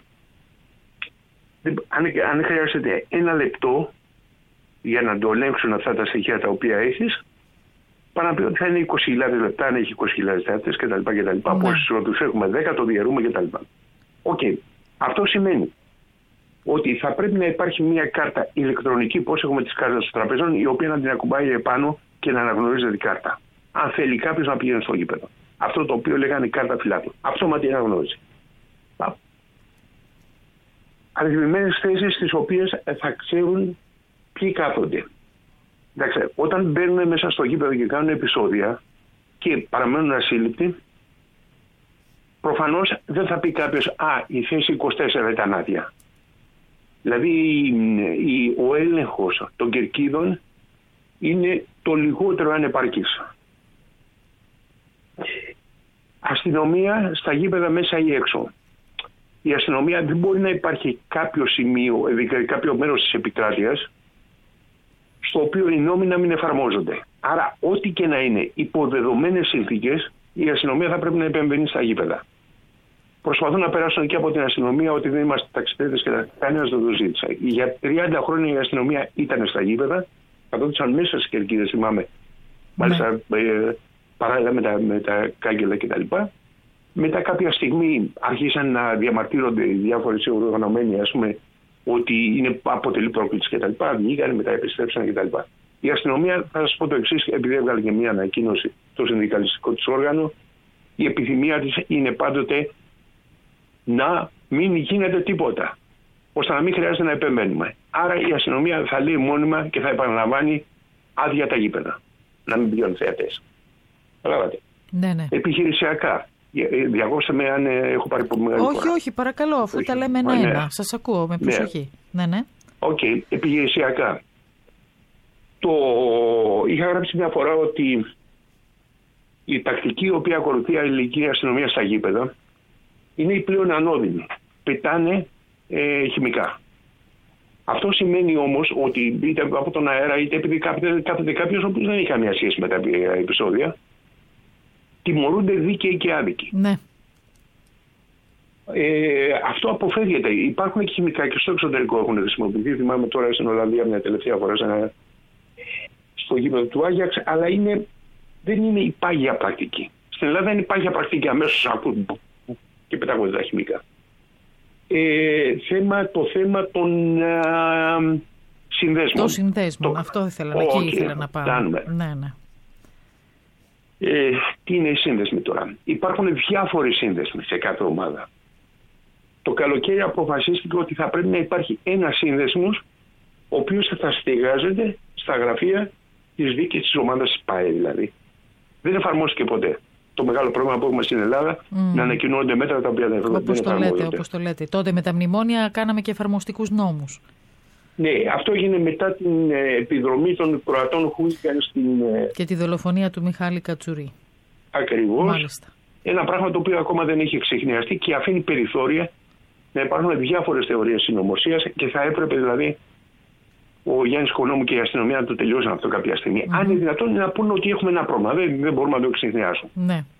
αν χρειάζεται 1 λεπτό για να το ελέγξουν αυτά τα στοιχεία τα οποία έχεις, πάνε να πει ότι θα είναι 20.000 λεπτά αν έχει 20.000 θεατές κτλ. Πόσους τους έχουμε 10, το διαιρούμε κτλ. Οκ. Αυτό σημαίνει ότι θα πρέπει να υπάρχει μια κάρτα ηλεκτρονική, πώς έχουμε τις κάρτες των τραπεζών, η οποία να την ακουμπάει επάνω και να αναγνωρίζεται την κάρτα. Αν θέλει κάποιος να πηγαίνει στο γήπεδο. Αυτό το οποίο λέγανε κάρτα φυλάτου. Αυτόματη αναγνώριση. Αριθμημένες θέσεις στις οποίες θα ξέρουν ποιοι κάθονται. Εντάξει, όταν μπαίνουν μέσα στο γήπεδο και κάνουν επεισόδια και παραμένουν ασύλληπτοι, προφανώς δεν θα πει κάποιος η θέση 24 ήταν άδεια. Δηλαδή ο έλεγχος των κερκίδων είναι το λιγότερο ανεπαρκής. Αστυνομία στα γήπεδα μέσα ή έξω. Η αστυνομία δεν μπορεί να υπάρχει κάποιο σημείο, δηλαδή κάποιο μέρος της επικράτειας στο οποίο οι νόμοι να μην εφαρμόζονται. Άρα ό,τι και να είναι υποδεδομένες συνθήκες, η αστυνομία θα πρέπει να επεμβαίνει στα γήπεδα. Προσπαθούν να περάσουν και από την αστυνομία ότι δεν είμαστε ταξιδέτες και κανένας δεν το ζήτησε. Για 30 χρόνια η αστυνομία ήταν στα γήπεδα, καθόντουσαν μέσα στις κερκίδες, θυμάμαι. Μάλιστα παράλληλα με τα κάγκελα κτλ. Μετά κάποια στιγμή αρχίσαν να διαμαρτύρονται οι διάφορες οργανωμένοι, ας πούμε, ότι αποτελεί πρόκληση κτλ. Βγήκαν, μετά επιστρέψαν κτλ. Η αστυνομία, θα σας πω το εξής, επειδή έβγαλε και μια ανακοίνωση το συνδικαλιστικό της όργανο, η επιθυμία της είναι πάντοτε να μην γίνεται τίποτα, ώστε να μην χρειάζεται να επεμβαίνουμε. Άρα η αστυνομία θα λέει μόνιμα και θα επαναλαμβάνει άδεια τα γήπεδα. Να μην πηγαίνουν θεατές. Καταλάβατε. Ναι. Επιχειρησιακά. Διακόψτε με αν έχω πάρει πολύ μεγάλη φορά. Όχι, παρακαλώ, αφού τα λέμε ένα-ένα. Σας ακούω με προσοχή. Ναι. Οκ, επιχειρησιακά. Είχα γράψει μια φορά ότι η τακτική η οποία ακολουθεί η ελληνική αστυνομία στα γήπεδα είναι η πλέον ανώδυνη. Πετάνε χημικά. Αυτό σημαίνει όμως ότι είτε από τον αέρα είτε επειδή κάθεται κάποιος ο οποίος δεν έχει καμία σχέση με τα επεισόδια, τιμωρούνται δίκαιοι και άδικοι. Ναι. Αυτό αποφεύγεται. Υπάρχουν και χημικά και στο εξωτερικό έχουν χρησιμοποιηθεί. Θυμάμαι τώρα στην Ολλανδία μια τελευταία φορά στο γήπεδο του Άγιαξ, αλλά δεν είναι η πάγια πρακτική. Στην Ελλάδα είναι η πάγια πρακτική, αμέσως ακούν και πετάγονται τα χημικά. Το θέμα των συνδέσμων. Το συνδέσμο, αυτό ήθελα να πάμε. Ναι. Τι είναι οι σύνδεσμοι τώρα? Υπάρχουν διάφοροι σύνδεσμοι σε κάθε ομάδα. Το καλοκαίρι αποφασίστηκε ότι θα πρέπει να υπάρχει ένα σύνδεσμος ο οποίος θα στεγάζεται στα γραφεία της δίκης της ομάδας της ΠΑΕ δηλαδή. Δεν εφαρμόστηκε ποτέ. Το μεγάλο πρόβλημα που έχουμε στην Ελλάδα να ανακοινώνονται μέτρα τα οποία δεν εφαρμόζονται. Όπως το λέτε. Τότε με τα μνημόνια κάναμε και εφαρμοστικούς νόμους. Ναι, αυτό έγινε μετά την επιδρομή των Κροατών χούλιγκαν και τη δολοφονία του Μιχάλη Κατσουρί. Ακριβώς. Μάλιστα. Ένα πράγμα το οποίο ακόμα δεν έχει ξεχνιαστεί και αφήνει περιθώρια να υπάρχουν διάφορες θεωρίες συνωμοσίας και θα έπρεπε δηλαδή ο Γιάννης Οικονόμου και η αστυνομία να το τελειώσουν αυτό κάποια στιγμή. Αν είναι δυνατόν να πούνε ότι έχουμε ένα πρόβλημα. Δεν μπορούμε να το ξεχνιάσουμε. Ναι.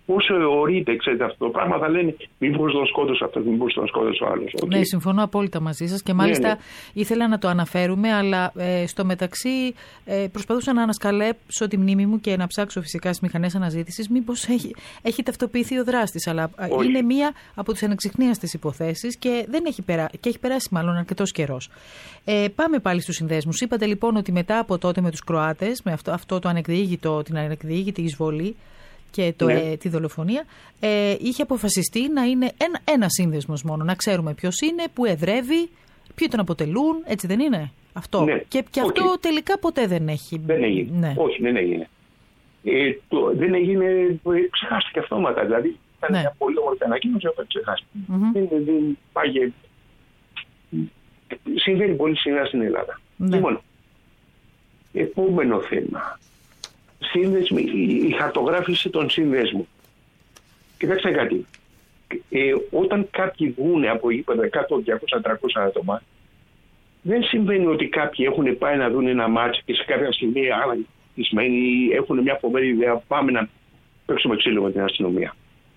πώς ορείται, ξέρετε, αυτό το πράγμα, θα λένε μήπως τον σκότωσε αυτό, μήπως τον σκότωσε ο άλλος. Okay. Ναι, συμφωνώ απόλυτα μαζί σας και μάλιστα ήθελα να το αναφέρουμε, αλλά στο μεταξύ προσπαθούσα να ανασκαλέψω τη μνήμη μου και να ψάξω φυσικά στις μηχανές αναζήτησης μήπως έχει ταυτοποιηθεί ο δράστης, αλλά είναι μία από τις ανεξιχνίαστες υποθέσεις και έχει περάσει μάλλον αρκετός καιρός. Πάμε πάλι στους συνδέσμους. Είπατε λοιπόν ότι μετά από τότε με τους Κροάτες, με αυτό το την ανεκδιήγητη εισβολή και τη δολοφονία, είχε αποφασιστεί να είναι ένα σύνδεσμος μόνο. Να ξέρουμε ποιος είναι, που εδρεύει, ποιοι τον αποτελούν, έτσι δεν είναι αυτό? Ναι. Και αυτό τελικά ποτέ δεν έχει. Δεν έγινε. Ναι. Όχι, δεν έγινε. Δεν έγινε, ξεχάστηκε αυτόματα. Δηλαδή ήταν μια πολύ όμορφη ανακοίνωση, αλλά ξεχάστηκε. Δεν πάγε. Συμβαίνει πολύ συχνά στην Ελλάδα. Ναι. Λοιπόν, επόμενο θέμα. Σύνδεσμοι, η χαρτογράφηση των συνδέσμων. Κοιτάξτε κάτι. Όταν κάποιοι βγουν από γήπεδα 100, 200, 300 άτομα, δεν συμβαίνει ότι κάποιοι έχουν πάει να δουν ένα μάτσο και σε κάποια στιγμή άλλοι έχουν μια φοβερή ιδέα, πάμε να παίξουμε ξύλο με την αστυνομία.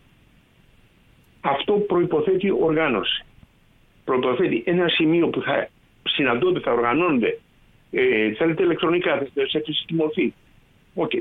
Αυτό προϋποθέτει οργάνωση. Προϋποθέτει ένα σημείο που θα συναντώνται, θα οργανώνονται. Θέλετε ηλεκτρονικά, θέλετε σε φυσική μορφή. Okay.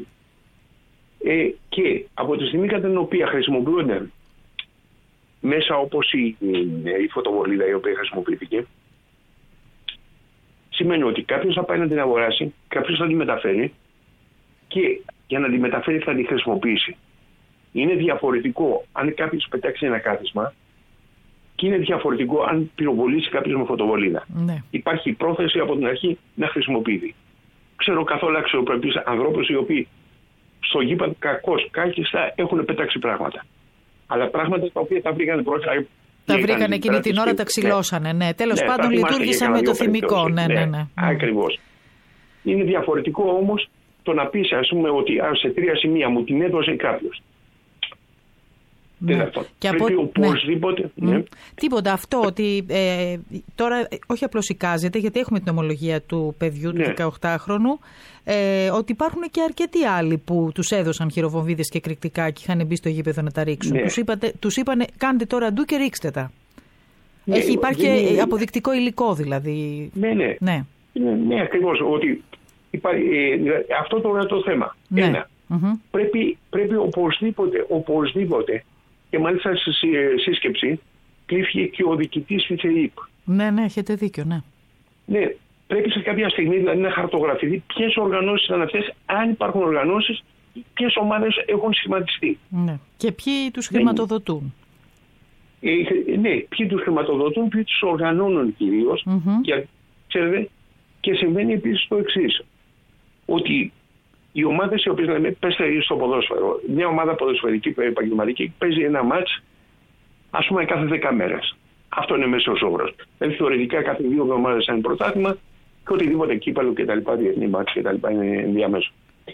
Και από τη στιγμή κατά την οποία χρησιμοποιούνται μέσα όπως η φωτοβολίδα η οποία χρησιμοποιήθηκε, σημαίνει ότι κάποιος θα πάει να την αγοράσει, κάποιος θα τη μεταφέρει και για να τη μεταφέρει θα τη χρησιμοποιήσει. Είναι διαφορετικό αν κάποιος πετάξει ένα κάθισμα και είναι διαφορετικό αν πυροβολήσει κάποιος με φωτοβολίδα. Ναι. Υπάρχει πρόθεση από την αρχή να χρησιμοποιηθεί. Ξέρω καθόλου αξιοπρεπείς ανθρώπους οι οποίοι στο γήπεδο κακώς κάκιστα έχουν πετάξει πράγματα. Αλλά πράγματα τα οποία τα βρήκαν πρώτα. Τα βρήκαν εκείνη την ώρα, τα ξυλώσανε. Ναι. Τέλος πάντων λειτουργήσαν με το θυμικό. Ναι. Ακριβώς. Είναι διαφορετικό όμως το να πεις, ας πούμε, ότι σε 3 σημεία μου την έδωσε κάποιος. Ναι. Πρέπει οπωσδήποτε. Ναι. Τίποτα, αυτό ότι τώρα όχι απλώς εικάζεται, γιατί έχουμε την ομολογία του παιδιού του 18χρονου, ότι υπάρχουν και αρκετοί άλλοι που τους έδωσαν χειροβομβίδες και κρυκτικά και είχαν μπει στο γήπεδο να τα ρίξουν. Ναι. Τους είπανε κάντε τώρα ντου και ρίξτε τα. Ναι, υπάρχει αποδεικτικό υλικό δηλαδή. Ναι, ακριβώς. Ότι αυτό τώρα είναι το θέμα. Ναι. Πρέπει οπωσδήποτε και μάλιστα στη σύσκεψη κλείφθηκε και ο διοικητής της ΕΕΠ. Ναι, έχετε δίκιο, ναι. Ναι, πρέπει σε κάποια στιγμή δηλαδή να χαρτογραφηθεί ποιες οργανώσεις ήταν αυτές, αν υπάρχουν οργανώσεις, ποιες ομάδες έχουν σχηματιστεί. Ναι. Και ποιοι τους χρηματοδοτούν. Ναι, ποιοι τους χρηματοδοτούν, ποιοι τους οργανώνουν κυρίως. Και συμβαίνει επίσης το εξής, ότι οι ομάδες οι οποίες λέμε, πέστε στο ποδόσφαιρο, μια ομάδα ποδοσφαιρική επαγγελματική παίζει ένα μάτς, ας πούμε, κάθε 10 μέρες. Αυτό είναι μέσος όρος. Δηλαδή, θεωρητικά κάθε 2 εβδομάδες είναι πρωτάθλημα και οτιδήποτε κύπελλο κτλ. Διεθνή μάτς κτλ. Είναι ενδιαμέσου.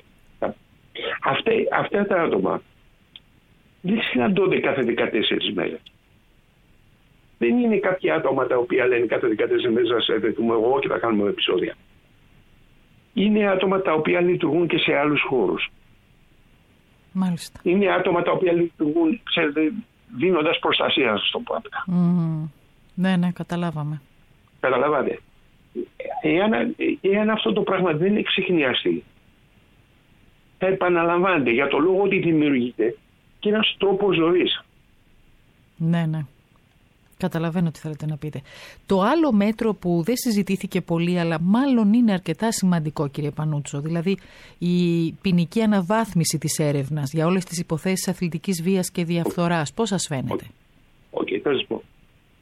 Αυτά τα άτομα δεν συναντώνται κάθε 14 μέρες. Δεν είναι κάποια άτομα τα οποία λένε κάθε 14 μέρες να σε δεθούμε εγώ και θα κάνουμε επεισόδια. Είναι άτομα τα οποία λειτουργούν και σε άλλους χώρους. Μάλιστα. Είναι άτομα τα οποία λειτουργούν, ξέρετε, δίνοντας προστασία, στο πω απλά. Ναι, καταλάβαμε. Καταλάβατε. Εάν αυτό το πράγμα δεν εξιχνιαστεί, θα επαναλαμβάνεται για το λόγο ότι δημιουργείται και ένας τρόπος ζωής. Ναι. Καταλαβαίνω τι θέλετε να πείτε. Το άλλο μέτρο που δεν συζητήθηκε πολύ, αλλά μάλλον είναι αρκετά σημαντικό, κύριε Πανούτσο, δηλαδή η ποινική αναβάθμιση της έρευνας για όλες τις υποθέσεις αθλητικής βίας και διαφθοράς. Πώς σας φαίνεται? Θα σας πω.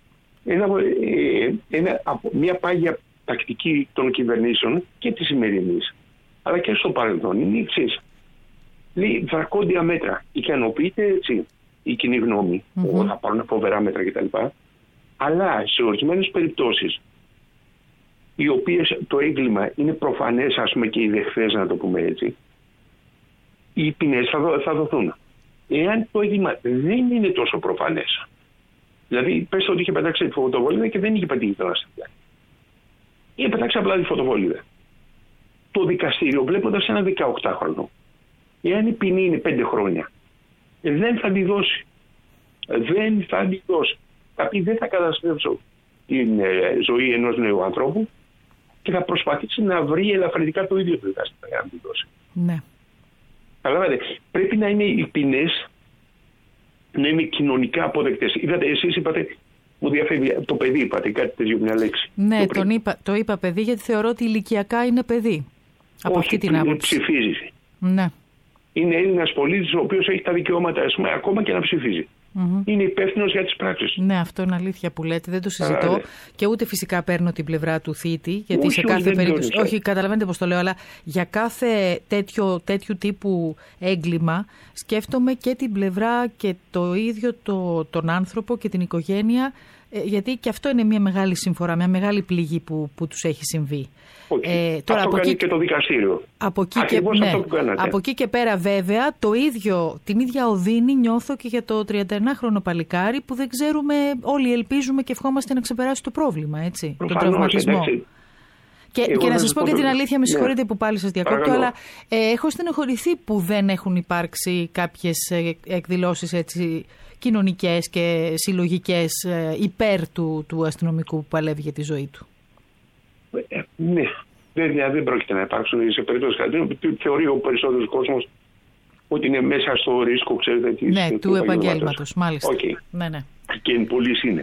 Μια πάγια τακτική των κυβερνήσεων και της σημερινής, αλλά και στο παρελθόν, είναι η εξής. Λέει δρακόντια μέτρα. Ικανοποιείται έτσι η κοινή γνώμη, θα πάρουν φοβερά μέτρα κτλ. Αλλά σε ορισμένες περιπτώσεις, οι οποίες το έγκλημα είναι προφανές, ας πούμε, και οι δεχθές, να το πούμε έτσι, οι ποινές θα δοθούν. Εάν το έγκλημα δεν είναι τόσο προφανές, δηλαδή πες ότι είχε πετάξει τη φωτοβολίδα και δεν είχε πετύχει τον αστυνομικό, είχε πετάξει απλά τη φωτοβολίδα, το δικαστήριο, βλέποντας ένα 18χρονο, εάν η ποινή είναι 5 χρόνια δεν θα τη δώσει. Δεν θα τη δώσει. Θα πει δεν θα καταστρέψω την ζωή ενός νέου ανθρώπου και θα προσπαθήσει να βρει ελαφρυντικά το ίδιο το δικαστήριο για να τη δώσει. Ναι. Καταλάβατε, πρέπει να είναι οι ποινές να είναι κοινωνικά αποδεκτές. Είδατε, εσείς είπατε, μου διαφεύγει, το παιδί είπατε κάτι τέτοιο, μια λέξη. Ναι, το είπα παιδί γιατί θεωρώ ότι ηλικιακά είναι παιδί. Από αυτή την άποψη. Ψηφίζει. Ναι. Είναι Έλληνας πολίτης ο οποίος έχει τα δικαιώματα, ας πούμε, ακόμα και να ψηφίζει. Είναι υπεύθυνος για τις πράξεις. Ναι, αυτό είναι αλήθεια που λέτε, δεν το συζητώ. Και ούτε φυσικά παίρνω την πλευρά του θήτη, γιατί όχι, σε κάθε περίπτωση. Όχι, καταλαβαίνετε πώς το λέω, αλλά για κάθε τέτοιου τύπου έγκλημα σκέφτομαι και την πλευρά και το ίδιο τον άνθρωπο και την οικογένεια. Γιατί και αυτό είναι μια μεγάλη συμφορά, μια μεγάλη πληγή που τους έχει συμβεί. Τώρα, αυτό κάνει και το δικαστήριο. Από εκεί και πέρα βέβαια την ίδια οδύνη νιώθω και για το 31χρονο παλικάρι που δεν ξέρουμε, όλοι ελπίζουμε και ευχόμαστε να ξεπεράσει το πρόβλημα, έτσι, τον τραυματισμό. Και να σας πω και την αλήθεια, με συγχωρείτε που πάλι σας διακόπτω, αλλά έχω στενοχωρηθεί που δεν έχουν υπάρξει κάποιες εκδηλώσεις έτσι κοινωνικές και συλλογικές υπέρ του αστυνομικού που παλεύει για τη ζωή του. Ναι, δεν πρόκειται να υπάρξουν σε περίπτωση κάτι. Θεωρεί ο περισσότερος κόσμος ότι είναι μέσα στο ρίσκο, ξέρετε. Του επαγγέλματος, μάλιστα. Okay. Ναι. Και εν πολλής είναι.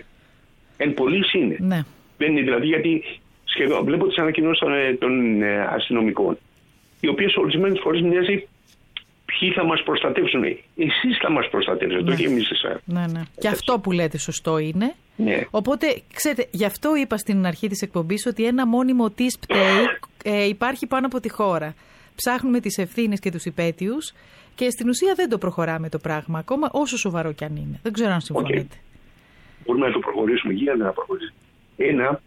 Ναι. Δεν είναι δηλαδή, γιατί σχεδόν βλέπω τις ανακοινώσεις των αστυνομικών, οι οποίες ορισμένες φορές μοιάζει ποιοι θα μας προστατεύσουν. Εσείς θα μας προστατεύσετε, όχι εμείς εσάς. Ναι. Και αυτό που λέτε σωστό είναι. Ναι. Οπότε, ξέρετε, γι' αυτό είπα στην αρχή της εκπομπής ότι ένα μόνιμο τις πταίει υπάρχει πάνω από τη χώρα. Ψάχνουμε τις ευθύνες και τους υπαίτιους και στην ουσία δεν το προχωράμε το πράγμα ακόμα, όσο σοβαρό κι αν είναι. Δεν ξέρω αν συμφωνείτε. Μπορούμε να το προχωρήσουμε, γίνεται να προχωρήσουμε.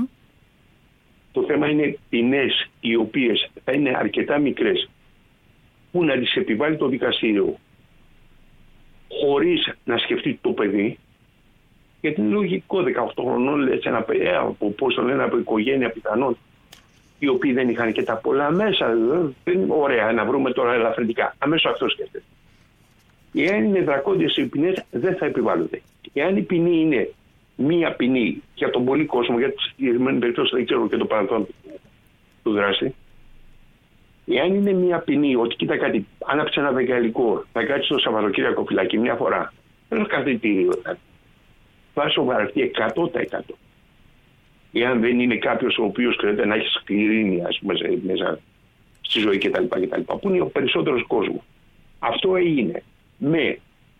Το θέμα είναι ποινές οι οποίες θα είναι αρκετά μικρές που να τις επιβάλλει το δικαστήριο χωρίς να σκεφτεί το παιδί, γιατί είναι λογικό 18 χρονών από οικογένεια πιθανών οι οποίοι δεν είχαν και τα πολλά μέσα, δεν είναι ωραία να βρούμε τώρα ελαφρυντικά, αμέσως αυτό σκέφτεται. Εάν είναι δρακόντιες οι ποινές δεν θα επιβάλλονται. Εάν η ποινή είναι μία ποινή για τον πολύ κόσμο, για τη συγκεκριμένη περίπτωση δεν ξέρω και το παρελθόν του δράστη, εάν είναι μία ποινή ότι κοίτα κάτι, άναψε ένα βεγγαλικό, θα κάτσει το Σαββατοκύριακο φυλακή μια φορά, δεν έχω καθητήριο. Θα σοβαρευτεί 100%. Εάν δεν είναι κάποιος ο οποίος χρειάζεται να έχει σκληρίνει, ας πούμε, μέσα στη ζωή κτλ. Που είναι ο περισσότερος κόσμος. Αυτό έγινε με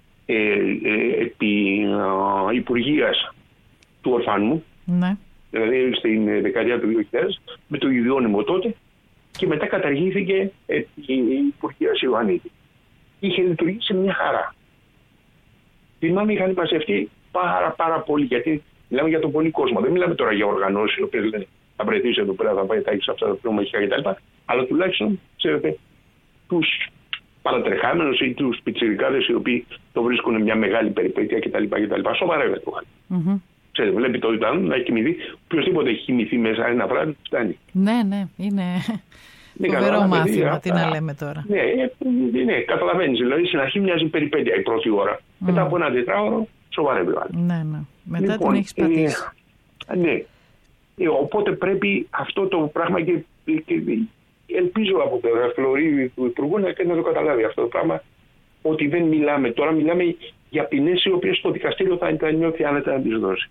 επί υπουργείας του Ορφανού, δηλαδή στην δεκαετία του 2000, με το ιδιώνυμο τότε, και μετά καταργήθηκε η υπουργεία Ιωαννίδη. Είχε λειτουργήσει μια χαρά. Θυμάμαι είχαν μαζευτεί πάρα πολύ, γιατί μιλάμε για τον πολύ κόσμο. Δεν μιλάμε τώρα για οργανώσεις οι οποίες λένε θα βρεθείς εδώ πέρα, θα πάει τα έξω αυτά τα πνευματικά κτλ. Αλλά τουλάχιστον, ξέρετε, τους παρατρεχάμενους ή τους πιτσιρικάδες οι οποίοι το βρίσκουν μια μεγάλη περιπέτεια κτλ. Σοβαρεύεται το άλλο. Ξέρετε, βλέπει το Ιταλό να έχει κοιμηθεί. Οποιοςδήποτε έχει κοιμηθεί μέσα ένα βράδυ, φτάνει. Ναι, είναι φοβερό μάθημα. Τι να λέμε τώρα. Ναι, καταλαβαίνεις. Δηλαδή στην αρχή μοιάζει περιπέτεια η πρώτη ώρα. Μετά από ένα τετράωρο σοβαρεύει ο άλλος. Ναι. Μετά λοιπόν, την έχεις πατήσει. Ναι. Οπότε πρέπει αυτό το πράγμα και ελπίζω από το Φλωρίδη του Υπουργού να το καταλάβει αυτό το πράγμα, ότι δεν μιλάμε τώρα, μιλάμε για ποινές οι οποίες το δικαστήριο θα νιώθει άνετα να τις δώσει.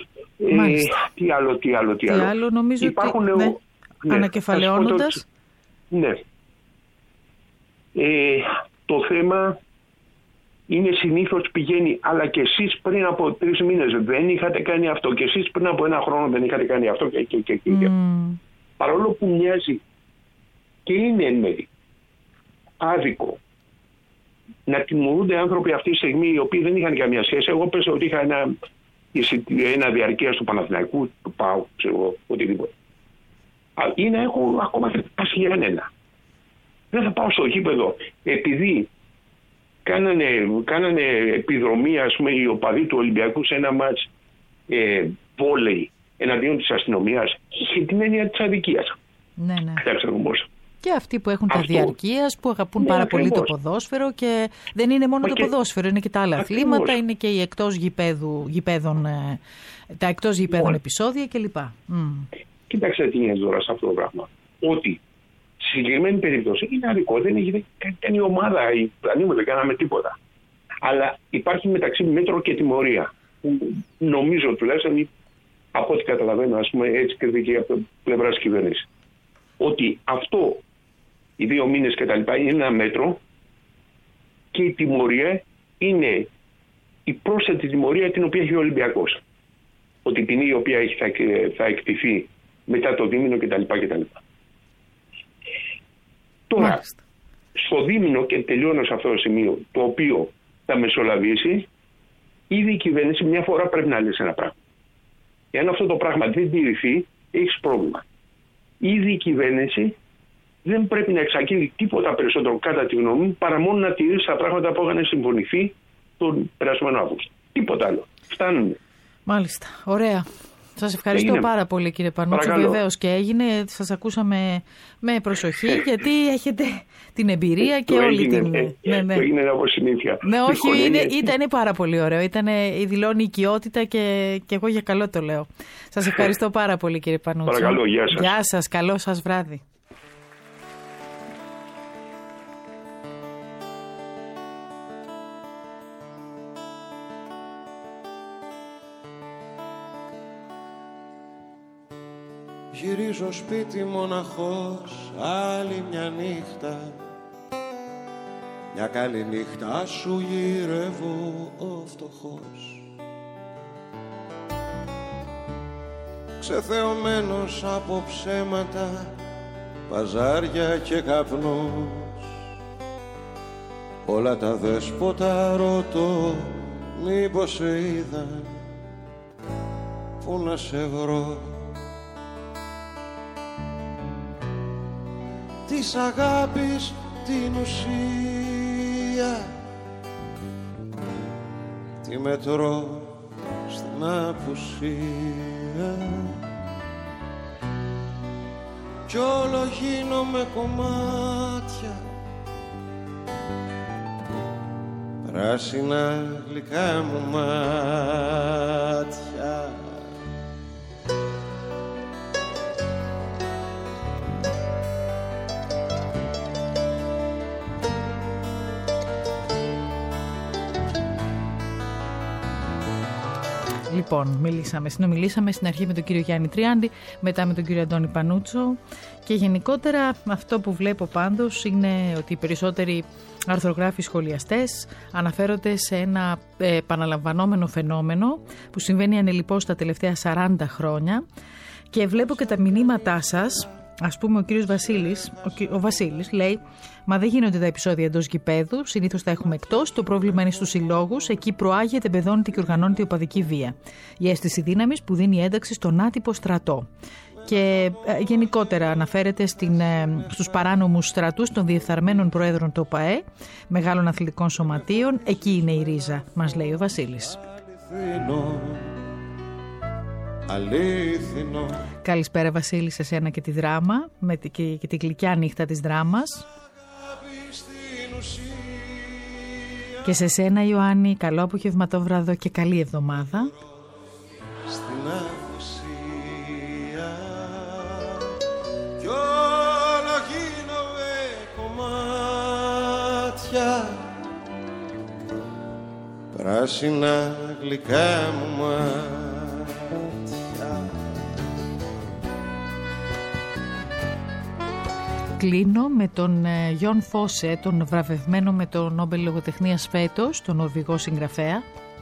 Τι άλλο. Νομίζω υπάρχουν, ότι ανακεφαλαιώνοντας. Ναι. Το θέμα είναι συνήθως πηγαίνει, αλλά και εσείς πριν από 3 μήνες δεν είχατε κάνει αυτό και εσείς πριν από 1 χρόνο δεν είχατε κάνει αυτό και. Παρόλο που μοιάζει και είναι εν μέρει άδικο να τιμωρούνται άνθρωποι αυτή τη στιγμή οι οποίοι δεν είχαν καμία σχέση. Εγώ πέσα ότι είχα ένα διαρκείας του Παναθηναϊκού, του ΠΑΟ, ξέρω οτιδήποτε. Ή να έχω ακόμα και πάσει για ένα. Δεν θα πάω στο γήπεδο επειδή κάνανε επιδρομή, ας πούμε, οι οπαδοί του Ολυμπιακού σε ένα μάτς βόλεϊ εναντίον της αστυνομίας. Είχε την έννοια της αδικίας. Ναι. Εντάξει, όμως. Και αυτοί που έχουν τα Αυτό. διαρκείας, που αγαπούν πάρα πολύ το ποδόσφαιρο και δεν είναι μόνο το ποδόσφαιρο, είναι και τα άλλα αθλήματα, είναι και οι εκτός γηπέδων, τα εκτός γηπέδων επεισόδια κλπ. Κοίταξε τι είναι τώρα σε αυτό το πράγμα. Ότι στη συγκεκριμένη περίπτωση είναι αδικό, δεν έχει κάνει η ομάδα, δεν κάναμε τίποτα. Αλλά υπάρχει μεταξύ μέτρο και τιμωρία. Που νομίζω τουλάχιστον, από ό,τι καταλαβαίνω, ας πούμε, έτσι κριτική από την πλευρά της κυβέρνησης. Ότι αυτό, οι 2 μήνες και τα λοιπά, είναι ένα μέτρο και η τιμωρία είναι η πρόσθετη τιμωρία την οποία έχει ο Ολυμπιακός. Ότι η ποινή η οποία θα εκτιθεί μετά το δίμηνο κτλ. Τώρα, Μάλιστα. στο δίμηνο, και τελειώνω σε αυτό το σημείο, το οποίο θα μεσολαβήσει, ήδη η κυβέρνηση μια φορά πρέπει να λύσει ένα πράγμα. Εάν αυτό το πράγμα δεν τηρηθεί, έχεις πρόβλημα. Ήδη η κυβέρνηση δεν πρέπει να εξαγγείλει τίποτα περισσότερο, κατά τη γνώμη μου, παρά μόνο να τηρήσει τα πράγματα που είχαν συμφωνηθεί τον περασμένο Αύγουστο. Τίποτα άλλο. Φτάνουν. Μάλιστα. Ωραία. Σας ευχαριστώ πάρα πολύ, κύριε Πανούτσο. Βεβαίως και έγινε. Σας ακούσαμε με προσοχή, γιατί έχετε την εμπειρία και όλη την. Το έγινε από συνήθεια. Ναι, όχι, ήταν πάρα πολύ ωραίο. Δηλώνει οικειότητα και εγώ για καλό το λέω. Σας ευχαριστώ πάρα πολύ, κύριε Πανούτσο. Παρακαλώ, γεια σας. Γεια σας, καλό σας βράδυ. Γυρίζω σπίτι μοναχός άλλη μια νύχτα. Μια καλή νύχτα σου γυρεύω ο φτωχός, ξεθεωμένος από ψέματα, παζάρια και καπνός. Όλα τα δέσποτα ρωτώ, μήπως σε είδαν, πού να σε βρω. Της αγάπης την ουσία τη μετρώ στην απουσία, κι όλο γίνομαι κομμάτια, πράσινα γλυκά μου μάτια. Λοιπόν, συνομιλήσαμε στην αρχή με τον κύριο Γιάννη Τριάντη, μετά με τον κύριο Αντώνη Πανούτσο, και γενικότερα αυτό που βλέπω πάντως είναι ότι οι περισσότεροι αρθρογράφοι σχολιαστές αναφέρονται σε ένα επαναλαμβανόμενο φαινόμενο που συμβαίνει ανελιπώς τα τελευταία 40 χρόνια, και βλέπω και τα μηνύματά σας. Ας πούμε, ο κύριος Βασίλης, ο Βασίλης λέει: «Μα δεν γίνονται τα επεισόδια εντός γηπέδου, συνήθως τα έχουμε εκτός. Το πρόβλημα είναι στους συλλόγους. Εκεί προάγεται, εμπεδώνεται και οργανώνεται η οπαδική βία. Η αίσθηση δύναμης που δίνει ένταξη στον άτυπο στρατό». Και γενικότερα αναφέρεται στους παράνομους στρατούς των διεφθαρμένων προέδρων του ΟΠΑΕ, μεγάλων αθλητικών σωματείων. Εκεί είναι η ρίζα, μας λέει ο Βασίλης. Αλήθινο. Καλησπέρα, Βασίλη, σε σένα και τη δράμα και τη γλυκιά νύχτα της δράμας. Και σε σένα, Ιωάννη, καλό απογευματόβραδο και καλή εβδομάδα. Στην απουσία κι όλο γίνομαι κομμάτια, πράσινα γλυκά μου μάτια. Κλείνω με τον Γιον Φόσε, τον βραβευμένο με το Νόμπελ Λογοτεχνίας φέτος, τον Νορβηγό συγγραφέα.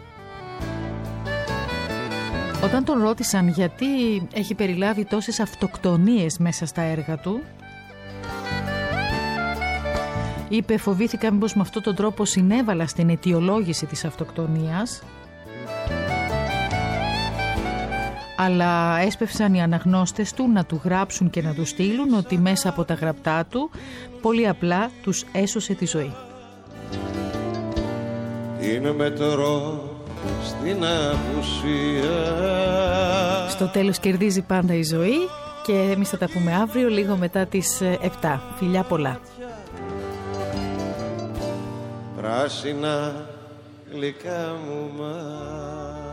Όταν τον ρώτησαν γιατί έχει περιλάβει τόσες αυτοκτονίες μέσα στα έργα του, είπε: «Φοβήθηκα μήπως με αυτόν τον τρόπο συνέβαλα στην αιτιολόγηση της αυτοκτονίας, αλλά έσπευσαν οι αναγνώστες του να του γράψουν και να του στείλουν ότι μέσα από τα γραπτά του πολύ απλά τους έσωσε τη ζωή». Είναι μετρό στην απουσία. Στο τέλος κερδίζει πάντα η ζωή, Και εμείς θα τα πούμε αύριο λίγο μετά τις 7. Φιλιά πολλά. Πράσινα γλυκά μου μάτια.